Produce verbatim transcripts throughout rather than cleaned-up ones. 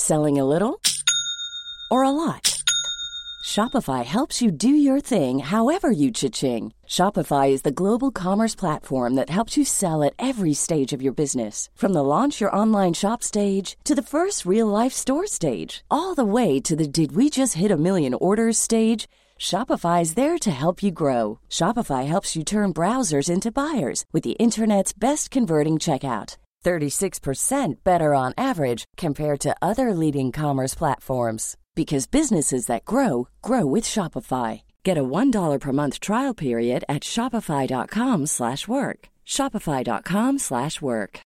Selling a little or a lot? Shopify helps you do your thing however you cha-ching. Shopify is the global commerce platform that helps you sell at every stage of your business. From the launch your online shop stage to the first real-life store stage, all the way to the did we just hit a million orders stage. Shopify is there to help you grow. Shopify helps you turn browsers into buyers with the internet's best converting checkout. thirty-six percent better on average compared to other leading commerce platforms. Because businesses that grow, grow with Shopify. Get a one dollar per month trial period at shopify.com slash work. Shopify.com slash work.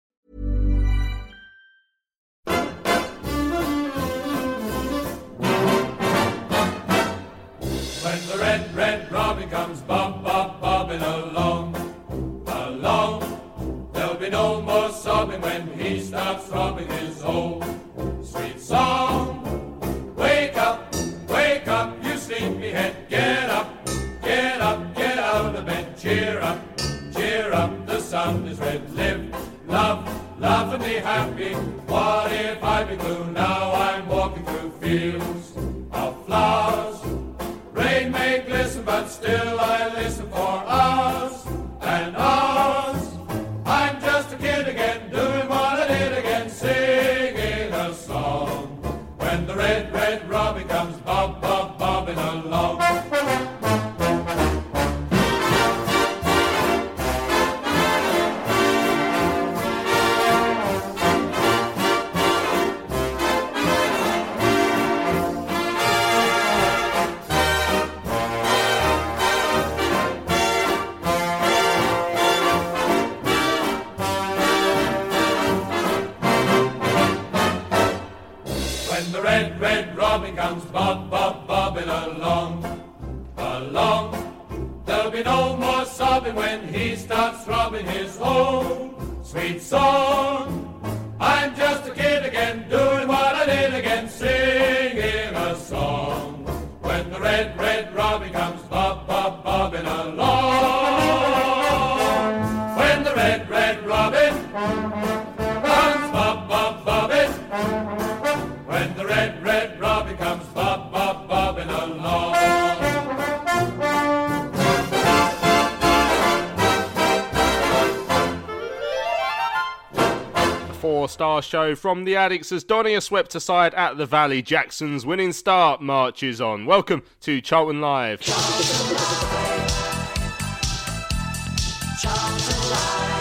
When the red, red robin comes bob, bob, bobbing along, along, there'll be no more sobbing when he starts throbbing his old sweet song. Wake up, wake up, you sleepyhead, get up, get up, get out of bed, cheer up, cheer up, the sun is red, live, love, laugh and be happy. What if I be blue? Now I'm walking through fields of flowers. Rain may glisten, but still I listen for hours and hours. I'm just a kid again, doing what I did again, singing a song. When the red, red robin comes bob, bob, bobbing along. The red, red robin comes bob, bob, bobbing along, along. There'll be no more sobbing when he starts throbbing his own sweet song. I'm just a kid again, doing what I did again, singing a song. When the red, red robin comes bob, bob, bobbing along. When the red, red robin comes bob, bob, bobbing. When the red, red robin comes bob, bob, bobbing along. The four-star show from the Addicts as Donny are swept aside at the Valley. Jackson's winning start marches on. Welcome to Charlton Live. Charlton Live.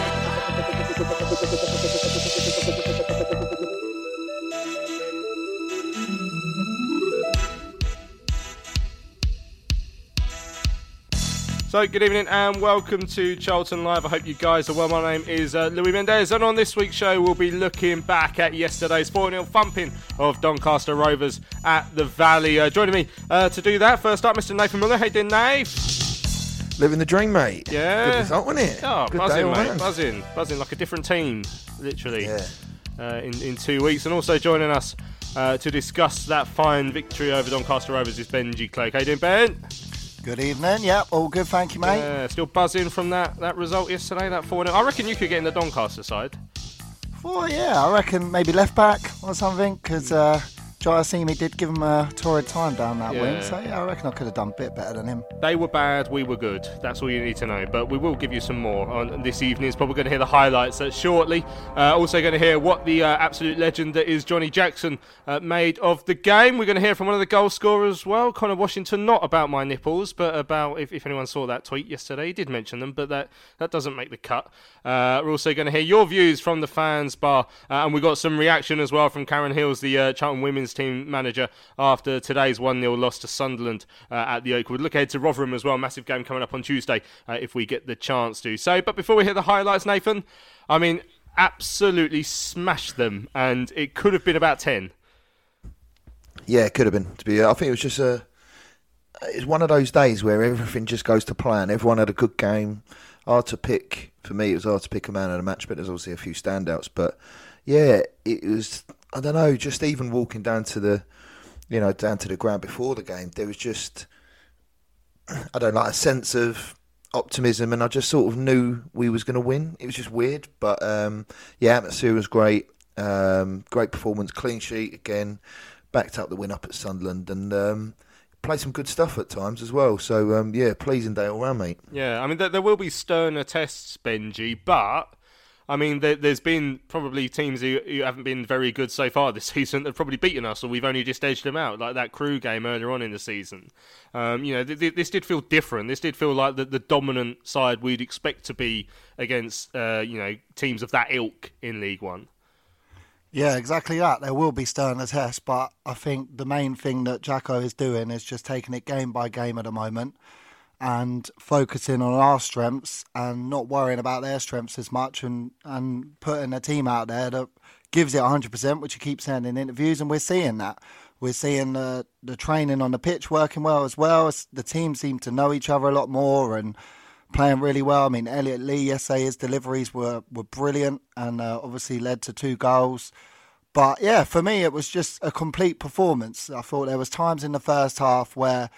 So, good evening and welcome to Charlton Live. I hope you guys are well. My name is uh, Louis Mendez, and on this week's show we'll be looking back at yesterday's four nil thumping of Doncaster Rovers at the Valley. Uh, joining me uh, to do that, first up, Mister Nathan Miller. How you doing, Nate? Living the dream, mate. Yeah. Good result, wasn't it? Oh, Good buzzing, day, mate. man. Buzzing. Buzzing like a different team, literally, Yeah. uh, in, in two weeks. And also joining us uh, to discuss that fine victory over Doncaster Rovers is Benji Clegg. How you doing, Ben? Good evening, yeah, all good, thank you, mate. Yeah, still buzzing from that, that result yesterday, that four nil. I reckon you could get in the Doncaster side. Well, yeah, I reckon maybe left back or something, because uh, Giacchini did give him a torrid time down that Yeah. wing, so yeah, I reckon I could have done a bit better than him. They were bad, we were good. That's all you need to know. But we will give you some more on this evening. It's probably going to hear the highlights uh, shortly. Uh, also going to hear what the uh, absolute legend that is Johnny Jackson uh, made of the game. We're going to hear from one of the goal scorers as well, Connor Washington, not about my nipples, but about, if, if anyone saw that tweet yesterday, he did mention them, but that, that doesn't make the cut. Uh, we're also going to hear your views from the fans bar, uh, and we've got some reaction as well from Karen Hills, the uh, Charlton women's team manager, after today's one nil loss to Sunderland uh, at the Oakwood. Look ahead to Rotherham as well, massive game coming up on Tuesday uh, if we get the chance to. So, but before we hear the highlights, Nathan, I mean, absolutely smashed them, and it could have been about ten. Yeah, it could have been. To be, I think it was just a. It's one of those days where everything just goes to plan. Everyone had a good game. Hard to pick. For me, it was hard to pick a man of the match, but there's obviously a few standouts. But yeah, it was. I don't know. Just even walking down to the, you know, down to the ground before the game, there was just, I don't know, like a sense of optimism, and I just sort of knew we was going to win. It was just weird, but um, yeah, atmosphere was great. Um, great performance, clean sheet again, backed up the win up at Sunderland, and um, played some good stuff at times as well. So, um, yeah, pleasing day all round, mate. Yeah, I mean, there, there will be sterner tests, Benji, but... I mean, there, there's been probably teams who, who haven't been very good so far this season that have probably beaten us, or we've only just edged them out, like that Crewe game earlier on in the season. Um, you know, th- th- this did feel different. This did feel like the, the dominant side we'd expect to be against, uh, you know, teams of that ilk in League One. Yeah, exactly that. There will be sterner tests, but I think the main thing that Jacko is doing is just taking it game by game at the moment, and focusing on our strengths and not worrying about their strengths as much, and, and putting a team out there that gives it one hundred percent, which he keeps saying in interviews, and we're seeing that. We're seeing the, the training on the pitch working well as well. The team seem to know each other a lot more and playing really well. I mean, Elliot Lee yesterday, his deliveries were, were brilliant and uh, obviously led to two goals. But yeah, for me, it was just a complete performance. I thought there was times in the first half where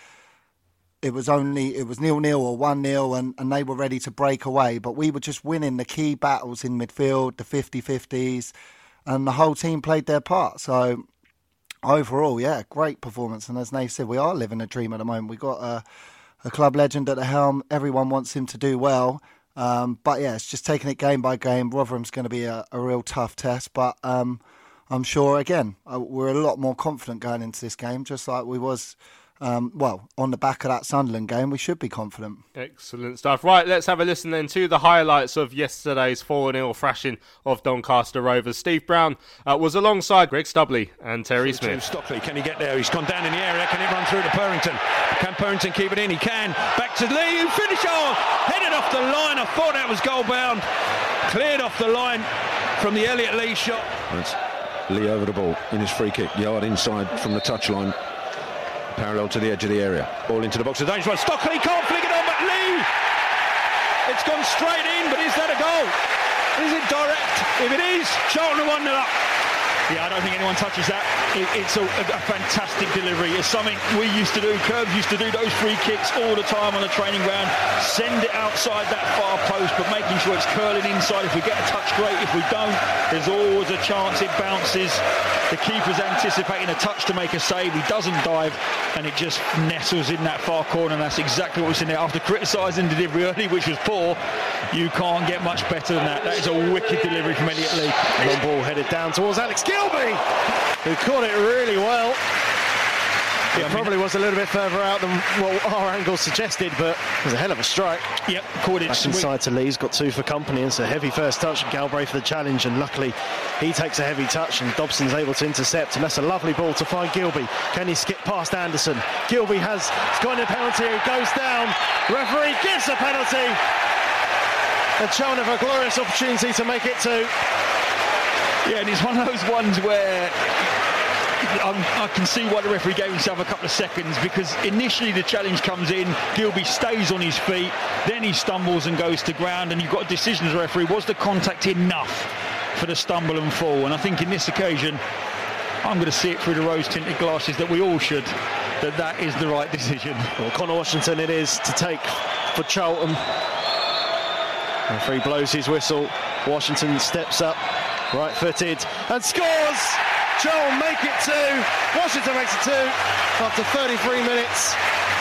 it was only, it was nil-nil or one-nil and, and they were ready to break away. But we were just winning the key battles in midfield, the fifty-fifties, and the whole team played their part. So overall, yeah, great performance. And as Nate said, we are living a dream at the moment. We've got a, a club legend at the helm. Everyone wants him to do well. Um, but yeah, it's just taking it game by game. Rotherham's going to be a, a real tough test. But um, I'm sure, again, we're a lot more confident going into this game, just like we was... Um, well, on the back of that Sunderland game, we should be confident. Excellent stuff. Right, let's have a listen then to the highlights of yesterday's four nil thrashing of Doncaster Rovers. Steve Brown uh, was alongside Greg Stubley and Terry Smith. Stockley, can he get there? He's gone down in the area. Can he run through to Purrington? Can Purrington keep it in? He can. Back to Lee, who finished off. Headed off the line. I thought that was goal bound. Cleared off the line from the Elliot Lee shot. That's Lee over the ball in his free kick. Yard inside from the touchline. Parallel to the edge of the area. Ball into the box. A dangerous one. Stockley can't flick it on, but Lee! It's gone straight in, but is that a goal? Is it direct? If it is, Charlton are one nil up. Yeah, I don't think anyone touches that. It, it's a, a fantastic delivery. It's something we used to do. Curbs used to do those free kicks all the time on the training ground. Send it outside that far post, but making sure it's curling inside. If we get a touch, great. If we don't, there's always a chance it bounces. The keeper's anticipating a touch to make a save. He doesn't dive, and it just nestles in that far corner. And that's exactly what we've seen there. After criticising the delivery early, which was poor, you can't get much better than that. That is a wicked delivery from Elliot Lee. Long ball headed down towards Alex Gilbey, who caught it really well. It yeah, probably I mean, was a little bit further out than what our angle suggested, but it was a hell of a strike. Yep, caught it. Back inside to Lee's got two for company. It's a heavy first touch. Galbraith for the challenge, and luckily he takes a heavy touch, and Dobson's able to intercept. And that's a lovely ball to find Gilbey. Can he skip past Anderson? Gilbey has got a penalty. He goes down. Referee gives a penalty. And Charlton have a glorious opportunity to make it two. Yeah, and it's one of those ones where I'm, I can see why the referee gave himself a couple of seconds, because initially the challenge comes in, Gilbey stays on his feet, then he stumbles and goes to ground, and you've got a decision as a referee. Was the contact enough for the stumble and fall? And I think in this occasion, I'm going to see it through the rose-tinted glasses that we all should, that that is the right decision. Well, Connor Washington it is to take for Charlton. The referee blows his whistle. Washington steps up, right-footed, and scores! Charlton make it two. Washington makes it two after thirty-three minutes.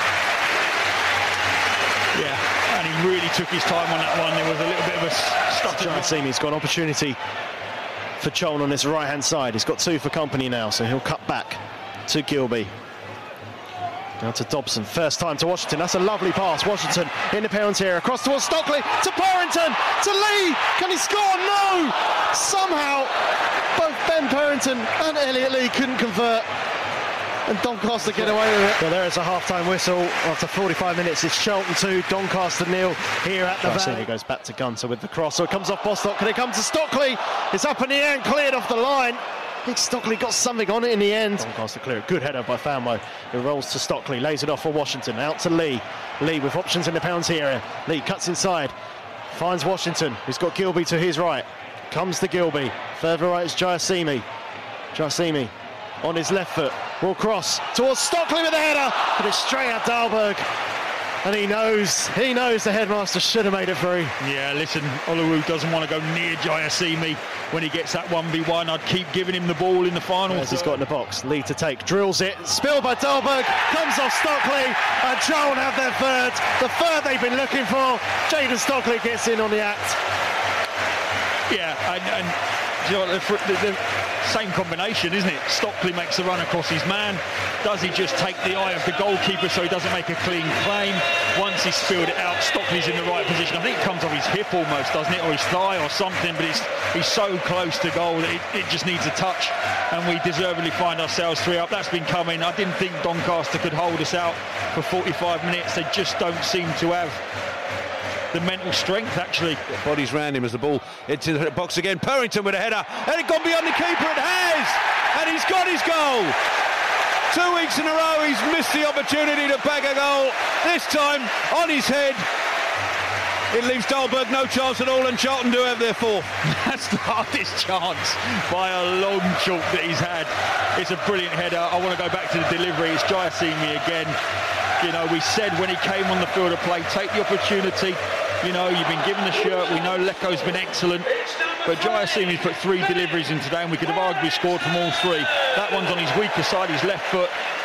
Yeah, and he really took his time on that one. There was a little bit of a stutter. Jarassini's got an opportunity for Charlton on this right-hand side. He's got two for company now, so he'll cut back to Gilbey. Now to Dobson, first time to Washington. That's a lovely pass. Washington in the penalty area, across towards Stockley, to Purrington, to Lee. Can he score? No! Somehow, both Ben Purrington and Elliot Lee couldn't convert, and Doncaster get away with it. Well, there is a half-time whistle after forty-five minutes. It's Charlton two, Doncaster nil here at the Valley. He goes back to Gunter with the cross, so it comes off Bostock. Can it come to Stockley? It's up in the air and cleared off the line. I think Stockley got something on it in the end. Doncaster clear. Good header by Fanwo. It rolls to Stockley, lays it off for Washington. Out to Lee. Lee with options in the penalty area. Lee cuts inside, finds Washington, who's got Gilbey to his right. Comes to Gilbey. Further right is Jayasimi. Jayasimi on his left foot. Will cross towards Stockley with a header, but it's straight at Dahlberg. and he knows he knows the headmaster should have made it free. Yeah, listen, Oluwu doesn't want to go near Jayasimi when he gets that one v one. I'd keep giving him the ball in the final. As he's got in the box, lead to take, drills it, spilled by Dahlberg, comes off Stockley, and Charlton have their third, the third they've been looking for. Jayden Stockley gets in on the act. Yeah, and, and you know, the, the, the same combination, isn't it? Stockley makes a run across his man. Does he just take the eye of the goalkeeper so he doesn't make a clean claim? Once he's spilled it out, Stockley's in the right position. I think it comes off his hip almost, doesn't it? Or his thigh or something, but he's, he's so close to goal that it, it just needs a touch. And we deservedly find ourselves three up. That's been coming. I didn't think Doncaster could hold us out for forty-five minutes. They just don't seem to have the mental strength, actually. Bodies round him as the ball into the box again. Purrington with a header, and it gone beyond the keeper. It has, and he's got his goal. Two weeks in a row, he's missed the opportunity to bag a goal. This time on his head. It leaves Dahlberg no chance at all, and Charlton do have their fourth. That's the hardest chance by a long chalk that he's had. It's a brilliant header. I want to go back to the delivery. It's Jayasimi again. You know, we said when he came on the field of play, take the opportunity. You know, you've been given the shirt. We know Leko's been excellent. But Jayasimi's put three deliveries in today, and we could have arguably scored from all three. That one's on his weaker side, his left foot.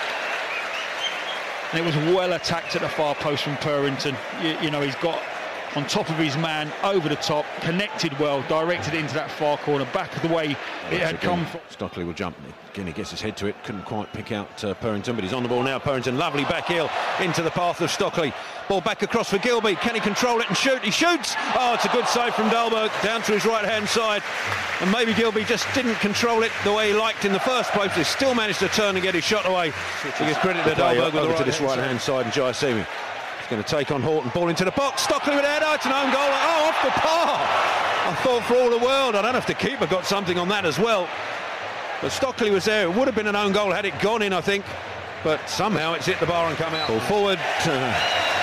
And it was well attacked at the far post from Purrington. You, you know, he's got on top of his man, over the top, connected well, directed it into that far corner, back of the way it had come from. Stockley will jump. Again, he gets his head to it. Couldn't quite pick out uh, Purrington, but he's on the ball now. Purrington, lovely back heel into the path of Stockley. Ball back across for Gilby. Can he control it and shoot? He shoots. Oh, it's a good save from Dahlberg down to his right-hand side. And maybe Gilby just didn't control it the way he liked in the first place. He still managed to turn and get his shot away. So give credit to Dahlberg over right to this right-hand side, and Jayasimi going to take on Horton, ball into the box. Stockley with a header, it's an own goal. Oh, off the par. I thought for all the world, I don't know if the keeper got something on that as well. But Stockley was there. It would have been an own goal had it gone in, I think. But somehow it's hit the bar and come out. Ball forward. Uh,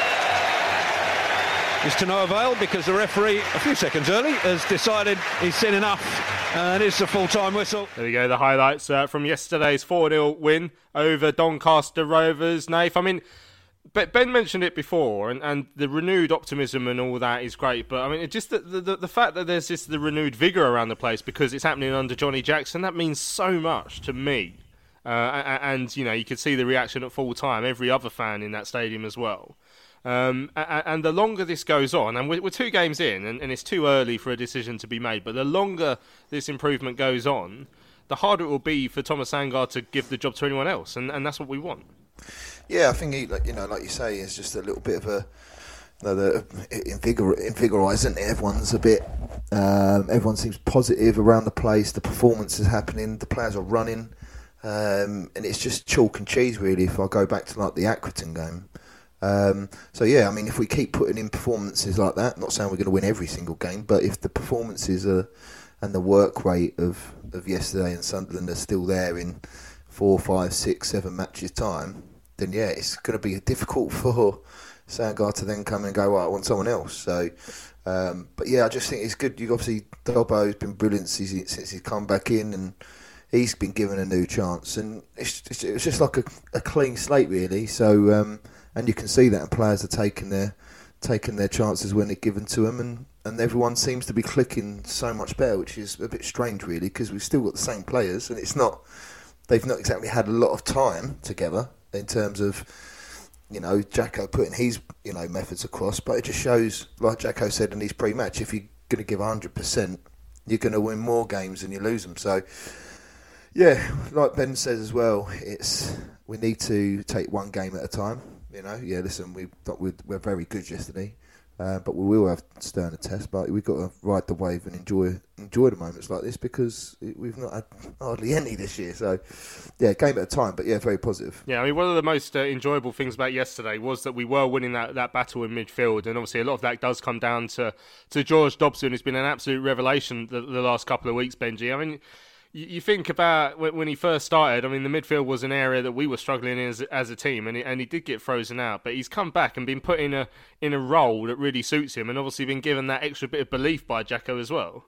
is to no avail because the referee, a few seconds early, has decided he's seen enough. And it's a full-time whistle. There we go, the highlights uh, from yesterday's four nil win over Doncaster Rovers. Nath, I mean, Ben mentioned it before, and, and the renewed optimism and all that is great, but I mean, it just the, the the fact that there's just the renewed vigour around the place because it's happening under Johnny Jackson, that means so much to me. Uh, and, and, you know, you could see the reaction at full time, every other fan in that stadium as well. Um, and, and the longer this goes on, and we're, we're two games in, and, and it's too early for a decision to be made, but the longer this improvement goes on, the harder it will be for Thomas Sandgaard to give the job to anyone else, and, and that's what we want. Yeah, I think he, like you know, like you say, it's just a little bit of a, you know, the invigor, invigorising. Everyone's a bit, um, everyone seems positive around the place. The performance is happening. The players are running, um, and it's just chalk and cheese really. If I go back to like the Accrington game, um, so yeah, I mean, if we keep putting in performances like that, not saying we're going to win every single game, but if the performances are and the work rate of of yesterday and Sunderland are still there in four, five, six, seven matches time, then yeah, it's going to be difficult for Sandgaard to then come and go, well, I want someone else. So, um, but yeah, I just think it's good. You obviously, Dobbo's been brilliant since, he, since he's come back in, and he's been given a new chance, and it's, it's, it was just like a, a clean slate really. So, um, and you can see that, and players are taking their taking their chances when they're given to them, and, and everyone seems to be clicking so much better, which is a bit strange really, because we've still got the same players, and it's not. They've not exactly had a lot of time together in terms of, you know, Jacko putting his, you know, methods across, but it just shows, like Jacko said in his pre-match, if you're going to give one hundred percent, you're going to win more games than you lose them. So, yeah, like Ben says as well, it's we need to take one game at a time. You know, yeah, listen, we we're, we're very good yesterday, uh, but we will have sterner tests. But we've got to ride the wave and enjoy enjoy the moments like this, because we've not had hardly any this year. So, yeah, game at a time, but yeah, very positive. Yeah, I mean, one of the most uh, enjoyable things about yesterday was that we were winning that, that battle in midfield, and obviously a lot of that does come down to, to George Dobson, who's been an absolute revelation the, the last couple of weeks, Benji. I mean, you, you think about when, when he first started, I mean, the midfield was an area that we were struggling in as, as a team, and he, and he did get frozen out, but he's come back and been put in a, in a role that really suits him, and obviously been given that extra bit of belief by Jacko as well.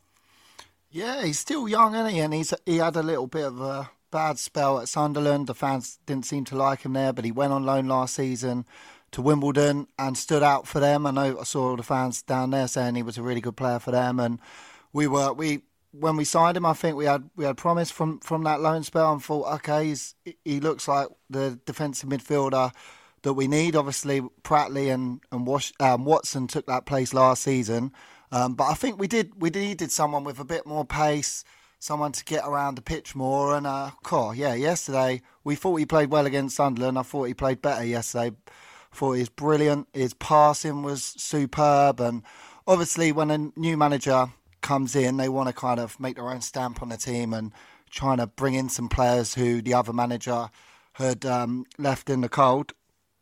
Yeah, he's still young, isn't he? And he's he had a little bit of a bad spell at Sunderland. The fans didn't seem to like him there, but he went on loan last season to Wimbledon and stood out for them. I know I saw all the fans down there saying he was a really good player for them, and we were we when we signed him, I think we had we had promise from, from that loan spell and thought, okay, he's, he looks like the defensive midfielder that we need. Obviously, Pratley and and Wash, um, Watson took that place last season, um, but I think we did we needed someone with a bit more pace, someone to get around the pitch more. And uh, cool, yeah, yesterday we thought he played well against Sunderland. I thought he played better yesterday. I thought he was brilliant. His passing was superb, and obviously when a new manager comes in, they want to kind of make their own stamp on the team and trying to bring in some players who the other manager had um, left in the cold.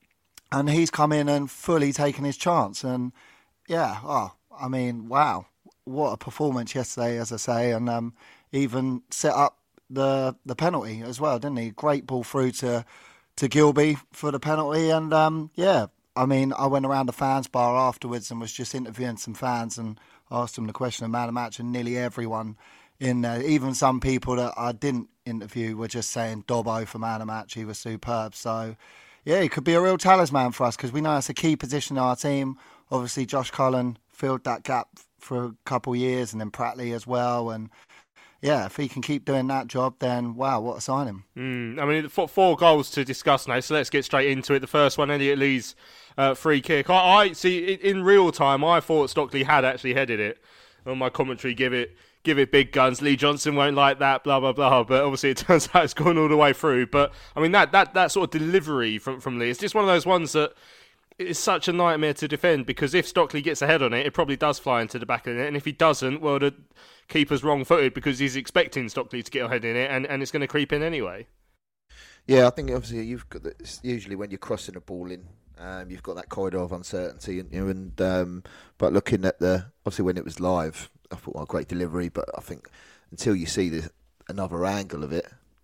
And he's come in and fully taken his chance. And yeah, oh, I mean, wow, what a performance yesterday, as I say, and um, even set up the the penalty as well, didn't he? Great ball through to to Gilby for the penalty, and um, yeah, I mean, I went around the fans bar afterwards and was just interviewing some fans and asked them the question of man of the match, and nearly everyone in there, even some people that I didn't interview, were just saying Dobbo for man of the match. He was superb. So yeah, he could be a real talisman for us because we know it's a key position in our team. Obviously, Josh Cullen filled that gap for a couple of years, and then Pratley as well. And yeah, if he can keep doing that job, then wow, what a signing. Mm, I mean, four, four goals to discuss now, so let's get straight into it. The first one, Elliot Lee's uh, free kick. I, I see in real time, I thought Stockley had actually headed it. On my commentary, give it, give it big guns. Lee Johnson won't like that, blah blah blah. But obviously, it turns out it's gone all the way through. But I mean, that that that sort of delivery from from Lee, it's just one of those ones that it's such a nightmare to defend, because if Stockley gets ahead on it, it probably does fly into the back of the net. And if he doesn't, well, the keeper's wrong-footed because he's expecting Stockley to get ahead in it, and, and it's going to creep in anyway. Yeah, I think obviously you've got the, usually when you're crossing a ball in, um, you've got that corridor of uncertainty, and, you know, and um, but looking at the obviously when it was live, I thought, well, great delivery, but I think until you see the another angle of it,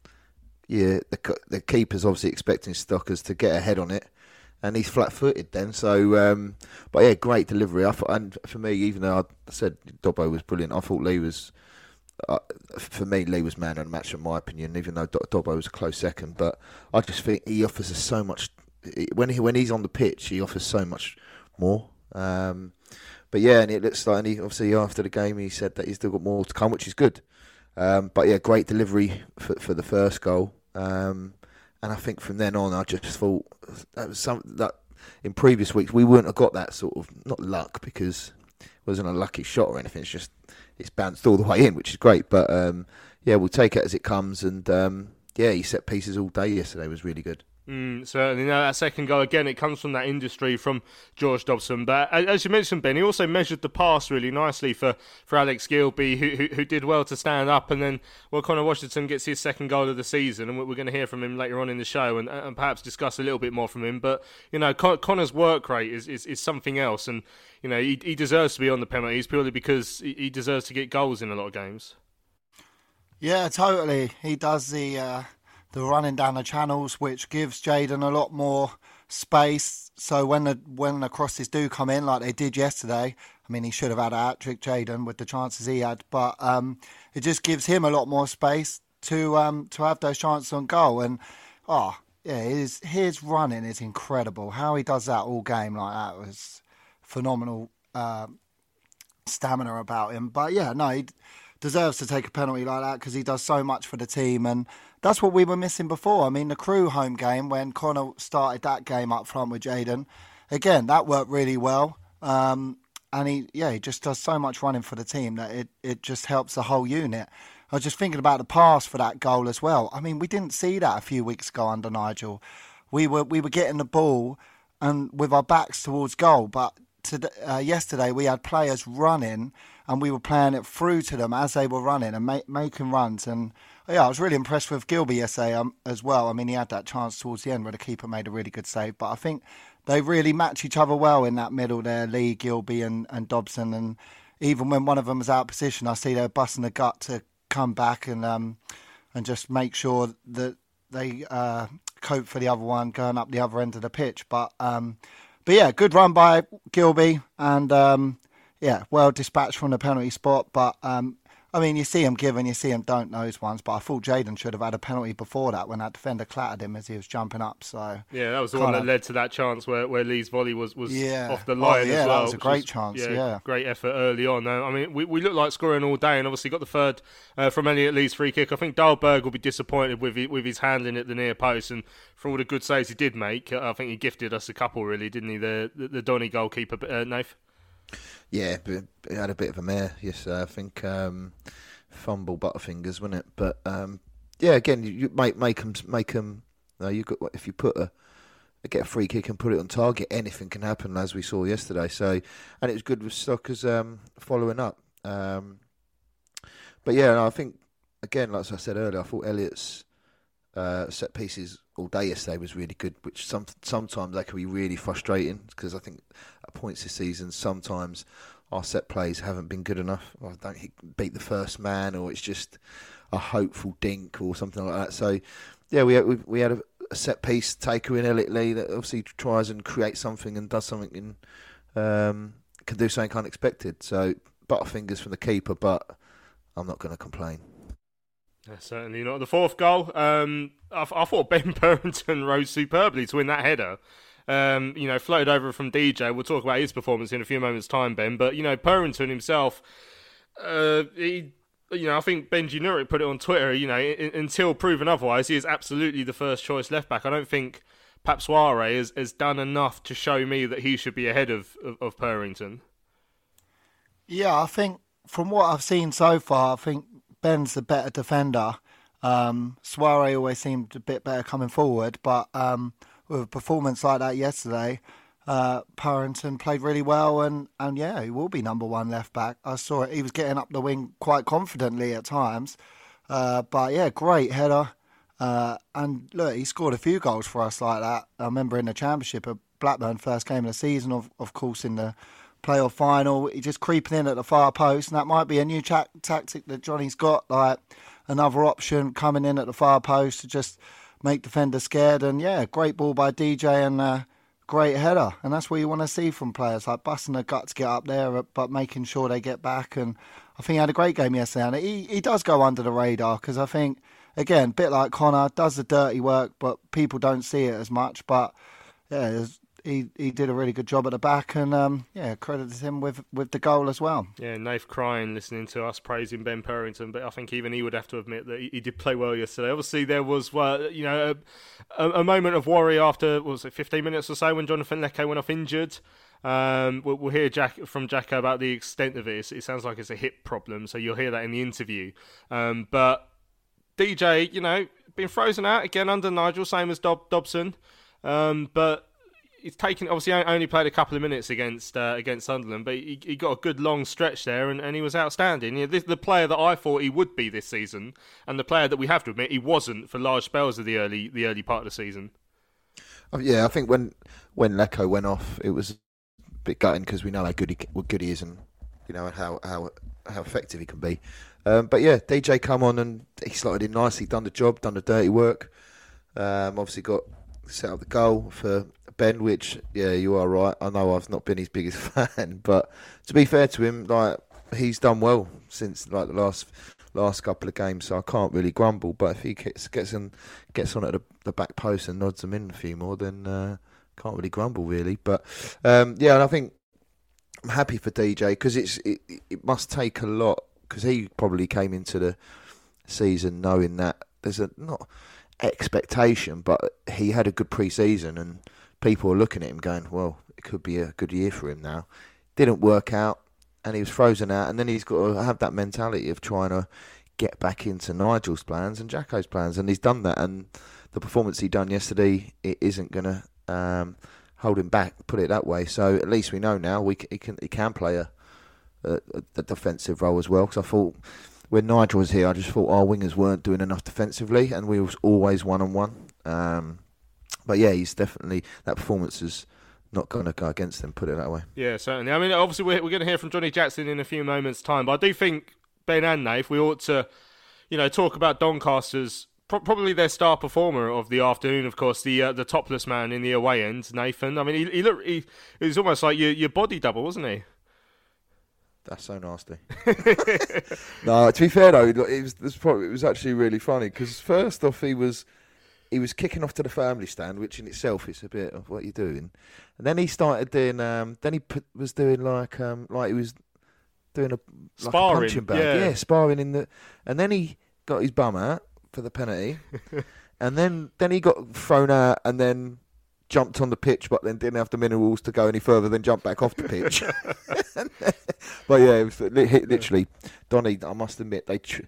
yeah, the the keeper's obviously expecting Stockers to get ahead on it. And he's flat-footed then, so um, but yeah, great delivery. I thought, and for me, even though I said Dobbo was brilliant, I thought Lee was, uh, for me, Lee was man of the match in my opinion. Even though Dobbo was a close second, but I just think he offers us so much when he when he's on the pitch. He offers so much more. Um, but yeah, and it looks like, and he, obviously after the game, he said that he's still got more to come, which is good. Um, but yeah, great delivery for, for the first goal. Um, And I think from then on, I just thought that was something that in previous weeks we wouldn't have got that sort of, not luck, because it wasn't a lucky shot or anything. It's just it's bounced all the way in, which is great. But um, yeah, we'll take it as it comes. And um, yeah, he set pieces all day yesterday. Was really good. Mm, certainly. Now, that second goal, again, it comes from that industry from George Dobson. But as you mentioned, Ben, he also measured the pass really nicely for, for Alex Gilby, who, who who did well to stand up. And then, well, Connor Washington gets his second goal of the season, and we're going to hear from him later on in the show and, and perhaps discuss a little bit more from him. But, you know, Con- Connor's work rate is, is, is something else. And, you know, he, he deserves to be on the penalties purely because he, he deserves to get goals in a lot of games. Yeah, totally. He does the... Uh... the running down the channels, which gives Jayden a lot more space. So when the when the crosses do come in, like they did yesterday, I mean, he should have had a hat-trick, Jayden, with the chances he had, but um, it just gives him a lot more space to um, to have those chances on goal. And, oh, yeah, his, his running is incredible. How he does that all game like that was phenomenal uh, stamina about him. But, yeah, no, he deserves to take a penalty like that because he does so much for the team, and that's what we were missing before. I mean, the Crew home game, when Connor started that game up front with Jayden, again, that worked really well. Um, and he, yeah, he just does so much running for the team that it, it just helps the whole unit. I was just thinking about the pass for that goal as well. I mean, we didn't see that a few weeks ago under Nigel. We were we were getting the ball and with our backs towards goal, but to, uh, yesterday we had players running and we were playing it through to them as they were running and make, making runs. And yeah, I was really impressed with Gilby yesterday um, as well. I mean, he had that chance towards the end where the keeper made a really good save. But I think they really match each other well in that middle there, Lee, Gilby and, and Dobson. And even when one of them was out of position, I see they're busting the gut to come back and um, and just make sure that they uh, cope for the other one going up the other end of the pitch. But, um, but yeah, good run by Gilby and... Um, Yeah, well dispatched from the penalty spot, but um, I mean, you see him give and you see him don't those ones, but I thought Jaden should have had a penalty before that when that defender clattered him as he was jumping up. So yeah, that was the one that led to that chance where, where Lee's volley was, was yeah. off the line oh, yeah, as well. that was a great was, chance, yeah, yeah. Great effort early on. I mean, we, we looked like scoring all day and obviously got the third uh, from Elliot Lee's free kick. I think Dahlberg will be disappointed with his, with his handling at the near post, and for all the good saves he did make, I think he gifted us a couple really, didn't he, the, the, the Donny goalkeeper, uh, Nath? Yeah, but it had a bit of a mare, yes, uh, I think... Um, fumble butterfingers, wasn't it? But um, yeah, again, you, you make make them make them. You know, you got if you put a get a free kick and put it on target, anything can happen, as we saw yesterday. So, and it was good with Stockers um, following up. Um, but yeah, I think again, like I said earlier, I thought Elliott's uh, set pieces all day yesterday was really good. Which some sometimes they can be really frustrating because I think at points this season sometimes our set plays haven't been good enough. I don't beat the first man, or it's just a hopeful dink or something like that. So, yeah, we had, we, we had a, a set piece taker in Elliot Lee that obviously tries and creates something and does something in um, can do something unexpected. So, butterfingers from the keeper, but I'm not going to complain. Yeah, certainly not. The fourth goal, um, I, I thought Ben Purrington rose superbly to win that header. Um, you know, floated over from D J. We'll talk about his performance in a few moments' time, Ben. But, you know, Purrington himself, uh, he, you know, I think Benji Nurick put it on Twitter, you know, in, until proven otherwise, he is absolutely the first choice left back. I don't think Pap Soare has, has done enough to show me that he should be ahead of, of, of Purrington. Yeah, I think from what I've seen so far, I think Ben's the better defender. Um, Soare always seemed a bit better coming forward, but... Um, with a performance like that yesterday, uh, Purrington played really well, and, and yeah, he will be number one left back. I saw it; he was getting up the wing quite confidently at times, uh, but yeah, great header. Uh, and look, he scored a few goals for us like that. I remember in the Championship at Blackburn, first game of the season, of of course in the playoff final, he just creeping in at the far post, and that might be a new ta- tactic that Johnny's got, like another option coming in at the far post to just make defenders scared. And yeah, great ball by D J and uh, great header, and that's what you want to see from players, like busting their gut to get up there but making sure they get back. And I think he had a great game yesterday, and he, he does go under the radar because I think, again, a bit like Connor, does the dirty work but people don't see it as much. But yeah, it was, he he did a really good job at the back, and um, yeah, credited him with, with the goal as well. Yeah, Nath crying listening to us praising Ben Purrington, but I think even he would have to admit that he, he did play well yesterday. Obviously, there was well, you know a, a moment of worry after what was it fifteen minutes or so when Jonathan Leke went off injured. Um, we'll, we'll hear Jack from Jacko about the extent of it. It sounds like it's a hip problem, so you'll hear that in the interview. Um, but D J, you know, been frozen out again under Nigel, same as Dob- Dobson, um, but. He's taken obviously only played a couple of minutes against uh, against Sunderland, but he, he got a good long stretch there, and, and he was outstanding. You know, this, the player that I thought he would be this season, and the player that we have to admit he wasn't for large spells of the early the early part of the season. Oh, yeah, I think when when Leko went off, it was a bit gutting because we know how good he what good he is, and you know how how how effective he can be. Um, but yeah, D J come on and he slotted in nicely, done the job, done the dirty work. Um, obviously got set up the goal for Ben, which, yeah, you are right. I know I've not been his biggest fan, but to be fair to him, like he's done well since like the last last couple of games, so I can't really grumble. But if he gets gets on gets on at the, the back post and nods them in a few more, then uh, can't really grumble really. But um, yeah, and I think I'm happy for D J because it's it, it must take a lot because he probably came into the season knowing that there's a not expectation, but he had a good pre-season and people are looking at him going, well, it could be a good year for him now. Didn't work out and he was frozen out, and then he's got to have that mentality of trying to get back into Nigel's plans and Jacko's plans, and he's done that, and the performance he done yesterday, it isn't going to um, hold him back, put it that way. So at least we know now we c- he can he can play a, a, a defensive role as well, because I thought when Nigel was here, I just thought our wingers weren't doing enough defensively, and we was always one-on-one. Um, but yeah, he's definitely, that performance is not going to go against them, put it that way. Yeah, certainly. I mean, obviously we're, we're going to hear from Johnny Jackson in a few moments' time, but I do think, Ben and Nath, we ought to, you know, talk about Doncaster's, pro- probably their star performer of the afternoon, of course, the uh, the topless man in the away end, Nathan. I mean, he, he looked, he, he was almost like your, your body double, wasn't he? That's so nasty. No, to be fair though, it was, it was, probably, it was actually really funny because first off he was he was kicking off to the family stand, which in itself is a bit of what you're doing, and then he started doing. Um, then he put, was doing like um, like he was doing a like sparring, a punching bag, yeah. yeah, sparring in the, and then he got his bum out for the penalty, and then then he got thrown out, and then jumped on the pitch, but then didn't have the minerals to go any further than jump back off the pitch. But yeah, it was literally, Donny, I must admit, they. Tr-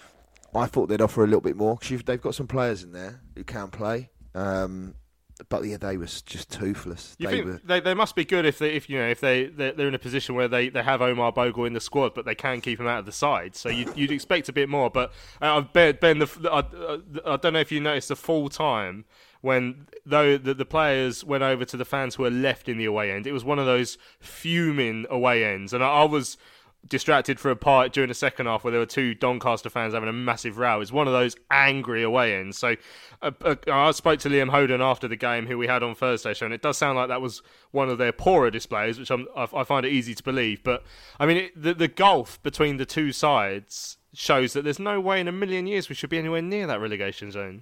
I thought they'd offer a little bit more because they've got some players in there who can play. Um, but yeah, they was just toothless. You they think were... they, they must be good if they if you know if they they're, they're in a position where they, they have Omar Bogle in the squad, but they can keep him out of the side. So you'd, you'd expect a bit more. But uh, Ben, ben the, I, I don't know if you noticed the full time when though the, the players went over to the fans who were left in the away end. It was one of those fuming away ends, and I, I was distracted for a part during the second half where there were two Doncaster fans having a massive row. It's one of those angry away ends. So uh, uh, I spoke to Liam Hoden after the game, who we had on Thursday show, and it does sound like that was one of their poorer displays, which I'm, I, I find it easy to believe. But I mean, it, the, the gulf between the two sides shows that there's no way in a million years we should be anywhere near that relegation zone.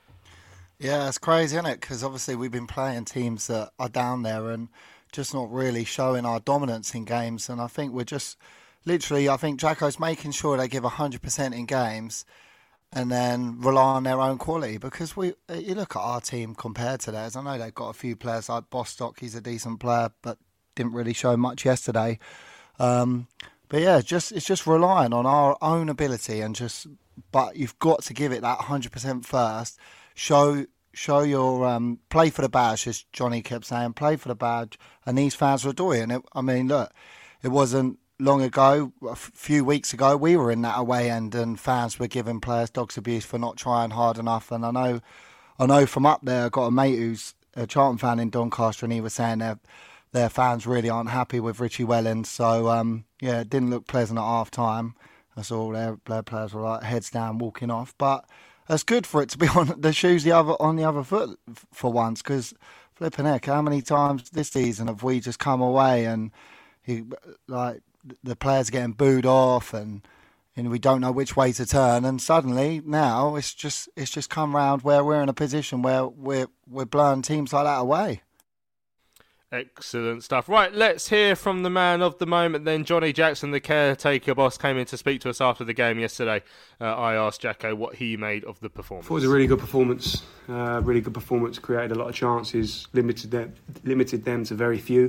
Yeah, it's crazy, isn't it? Because obviously we've been playing teams that are down there and just not really showing our dominance in games. And I think we're just... Literally, I think Jacko's making sure they give one hundred percent in games and then rely on their own quality. Because we, you look at our team compared to theirs, I know they've got a few players like Bostock, he's a decent player, but didn't really show much yesterday. Um, but yeah, just it's just relying on our own ability and just, but you've got to give it that one hundred percent first. Show show your, um, play for the badge, as Johnny kept saying, play for the badge, and these fans were doing it. I mean, look, it wasn't long ago, a f- few weeks ago, we were in that away end and fans were giving players dogs abuse for not trying hard enough. And I know I know from up there, I've got a mate who's a Charlton fan in Doncaster, and he was saying their, their fans really aren't happy with Richie Wellens. So, um, yeah, it didn't look pleasant at half-time. I saw their, their players were like heads down walking off. But it's good for it to be on the shoes the other on the other foot for once, because flipping heck, how many times this season have we just come away and he, like, the players getting booed off and, and we don't know which way to turn, and suddenly now it's just it's just come round where we're in a position where we're we're blowing teams like that away. Excellent stuff. Right, let's hear from the man of the moment then. Johnny Jackson, the caretaker boss, came in to speak to us after the game yesterday. Uh, I asked Jacko what he made of the performance. I thought it was a really good performance. Uh, really good performance, created a lot of chances, limited them, limited them to very few.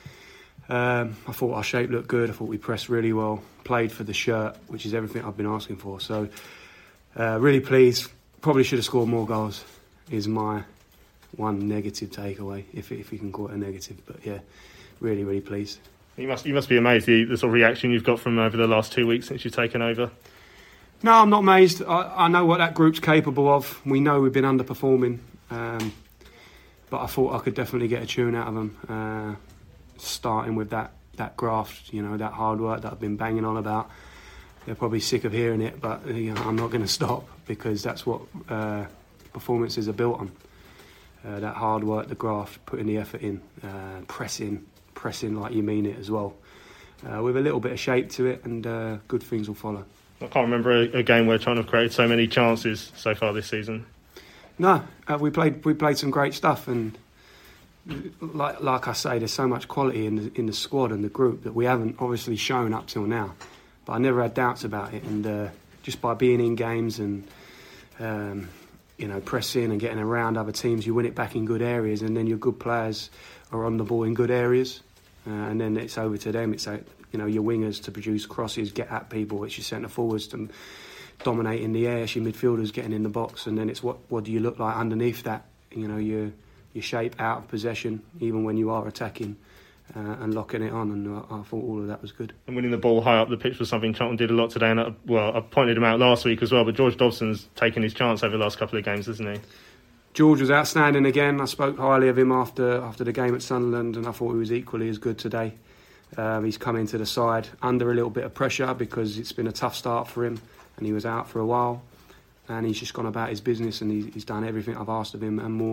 Um, I thought our shape looked good. I thought we pressed really well, played for the shirt, which is everything I've been asking for. So, uh, really pleased. Probably should have scored more goals, is my one negative takeaway, if if you can call it a negative. But yeah, really, really pleased. You must you must be amazed the, the sort of reaction you've got from over the last two weeks since you've taken over. No, I'm not amazed. I, I know what that group's capable of. We know we've been underperforming, um, but I thought I could definitely get a tune out of them. Uh, starting with that, that graft, you know, that hard work that I've been banging on about. They're probably sick of hearing it, but you know, I'm not going to stop, because that's what uh, performances are built on. Uh, that hard work, the graft, putting the effort in, uh, pressing, pressing like you mean it as well. Uh, with a little bit of shape to it, and uh, good things will follow. I can't remember a, a game where China have created so many chances so far this season. No, uh, we played we played some great stuff, and like like I say, there's so much quality in the, in the squad and the group that we haven't obviously shown up till now. But I never had doubts about it, and uh, just by being in games and um, you know, pressing and getting around other teams, you win it back in good areas, and then your good players are on the ball in good areas, uh, and then it's over to them. It's like, you know, your wingers to produce crosses, get at people. It's your centre forwards to dominate in the air. It's your midfielders getting in the box, and then it's what what do you look like underneath that? You know, your your shape out of possession, even when you are attacking. Uh, and locking it on, and uh, I thought all of that was good. And winning the ball high up the pitch was something Charlton did a lot today, and I, well, I pointed him out last week as well, but George Dobson's taken his chance over the last couple of games, hasn't he? George was outstanding again. I spoke highly of him after after the game at Sunderland, and I thought he was equally as good today. Um, he's come into the side under a little bit of pressure because it's been a tough start for him, and he was out for a while, and he's just gone about his business, and he, he's done everything I've asked of him and more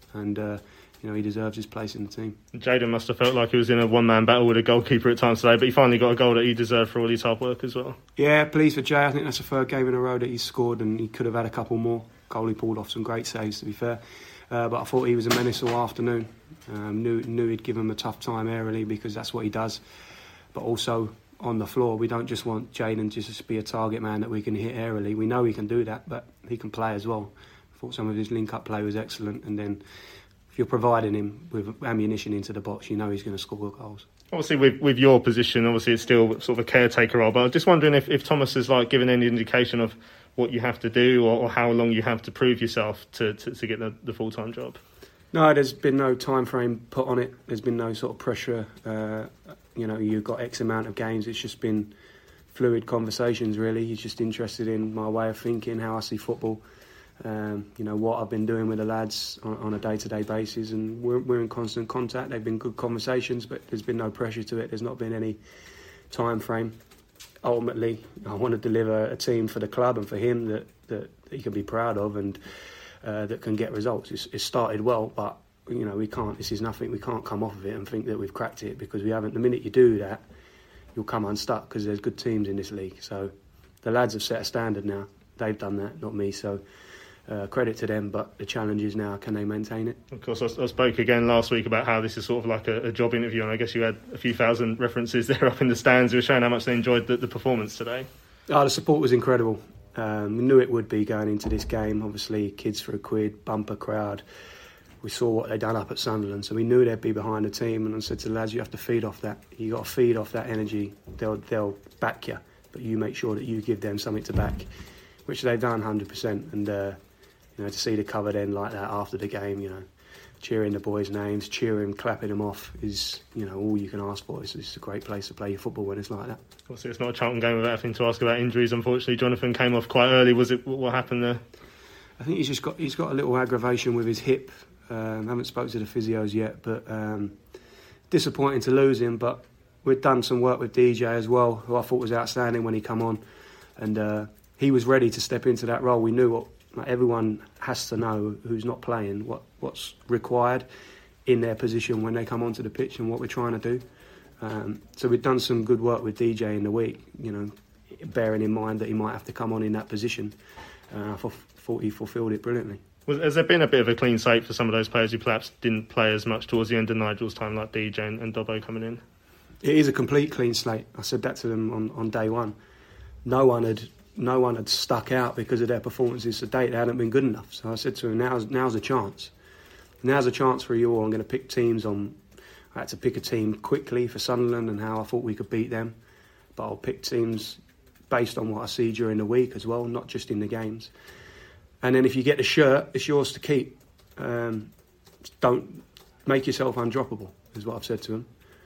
and uh, you know he deserves his place in the team. Jayden must have felt like he was in a one-man battle with a goalkeeper at times today, but he finally got a goal that he deserved for all his hard work as well. Yeah, pleased for Jay. I think that's the third game in a row that he's scored, and he could have had a couple more. Goalie pulled off some great saves, to be fair, uh, but I thought he was a menace all afternoon. Um, knew knew he'd give him a tough time aerially because that's what he does, but also on the floor, we don't just want Jayden just to be a target man that we can hit aerially. We know he can do that, but he can play as well. I thought some of his link-up play was excellent, and then if you're providing him with ammunition into the box, you know he's going to score goals. Obviously, with with your position, obviously it's still sort of a caretaker role, but I was just wondering if, if Thomas has like given any indication of what you have to do or, or how long you have to prove yourself to, to, to get the, the full-time job. No, there's been no time frame put on it. There's been no sort of pressure. Uh, you know, you've got X amount of games. It's just been fluid conversations, really. He's just interested in my way of thinking, how I see football, um, you know, what I've been doing with the lads on, on a day-to-day basis. And we're, we're in constant contact. They've been good conversations, but there's been no pressure to it. There's not been any time frame. Ultimately, I want to deliver a team for the club and for him that, that he can be proud of and uh, that can get results. It's, it's started well, but you know we can't. This is nothing. We can't come off of it and think that we've cracked it because we haven't. The minute you do that, you'll come unstuck because there's good teams in this league. So the lads have set a standard now. They've done that, not me. So uh, credit to them. But the challenge is now, can they maintain it? Of course, I, I spoke again last week about how this is sort of like a, a job interview, and I guess you had a few thousand references there up in the stands. You were showing how much they enjoyed the, the performance today. Oh, the support was incredible. Um, we knew it would be going into this game. Obviously, kids for a quid, bumper crowd. We saw what they'd done up at Sunderland, so we knew they'd be behind the team. And I said to the lads, you have to feed off that. You got to feed off that energy. They'll they'll back you, but you make sure that you give them something to back, which they've done one hundred percent. And uh, you know, to see the covered end like that after the game, you know, cheering the boys' names, cheering, clapping them off is, you know, all you can ask for. It's, it's a great place to play your football when it's like that. Obviously, it's not a Charlton game without having to ask about injuries. Unfortunately, Jonathan came off quite early. Was it what happened there? I think he's just got he's got a little aggravation with his hip. Um, haven't spoken to the physios yet, but um, disappointing to lose him. But we've done some work with D J as well, who I thought was outstanding when he come on, and uh, he was ready to step into that role. We knew what like, everyone has to know who's not playing what what's required in their position when they come onto the pitch and what we're trying to do. Um, so we've done some good work with D J in the week, you know, bearing in mind that he might have to come on in that position. Uh, I thought he fulfilled it brilliantly. Has there been a bit of a clean slate for some of those players who perhaps didn't play as much towards the end of Nigel's time, like D J and, and Dobbo coming in? It is a complete clean slate. I said that to them on, on day one. No one had no one had stuck out because of their performances to date. They hadn't been good enough. So I said to them, now's, now's a chance. Now's a chance for you all. I'm going to pick teams on... I had to pick a team quickly for Sunderland and how I thought we could beat them. But I'll pick teams based on what I see during the week as well, not just in the games. And then if you get the shirt, it's yours to keep. Um, don't make yourself undroppable, is what I've said to them.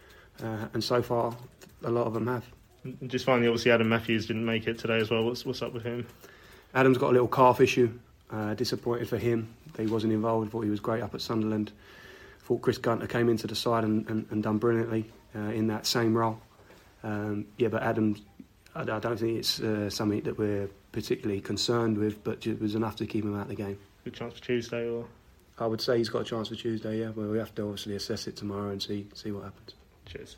Uh, and so far, a lot of them have. And just finally, obviously, Adam Matthews didn't make it today as well. What's what's up with him? Adam's got a little calf issue. Uh, disappointed for him that he wasn't involved. Thought he was great up at Sunderland. Thought Chris Gunter came into the side and, and, and done brilliantly uh, in that same role. Um, yeah, but Adam, I, I don't think it's uh, something that we're particularly concerned with, but it was enough to keep him out of the game. Good chance for Tuesday, or? I would say he's got a chance for Tuesday, yeah. Well, we have to obviously assess it tomorrow and see see what happens. Cheers.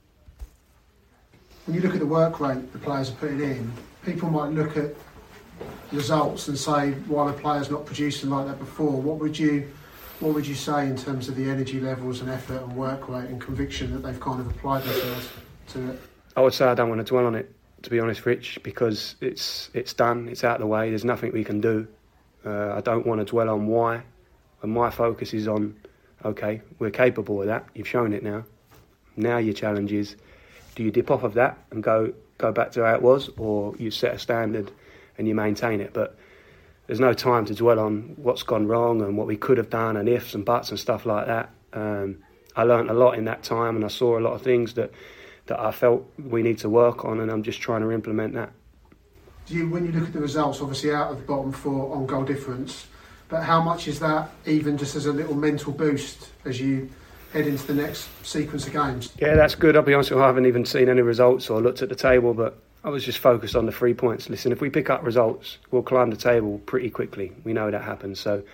When you look at the work rate the players are putting in, people might look at results and say, why are the players not producing like that before? What would you what would you say in terms of the energy levels and effort and work rate and conviction that they've kind of applied themselves to it? I would say I don't want to dwell on it, to be honest, Rich, because it's it's done, it's out of the way, there's nothing we can do. Uh, I don't want to dwell on why, and my focus is on, okay, we're capable of that, you've shown it now. Now your challenge is, do you dip off of that and go go back to how it was, or you set a standard and you maintain it? But there's no time to dwell on what's gone wrong and what we could have done and ifs and buts and stuff like that. Um, I learnt a lot in that time, and I saw a lot of things that, that I felt we need to work on, and I'm just trying to implement that. Do you, when you look at the results, obviously out of the bottom four on goal difference, but how much is that even just as a little mental boost as you head into the next sequence of games? Yeah, that's good. I'll be honest with you, I haven't even seen any results or looked at the table, but I was just focused on the three points. Listen, if we pick up results, we'll climb the table pretty quickly. We know that happens. So,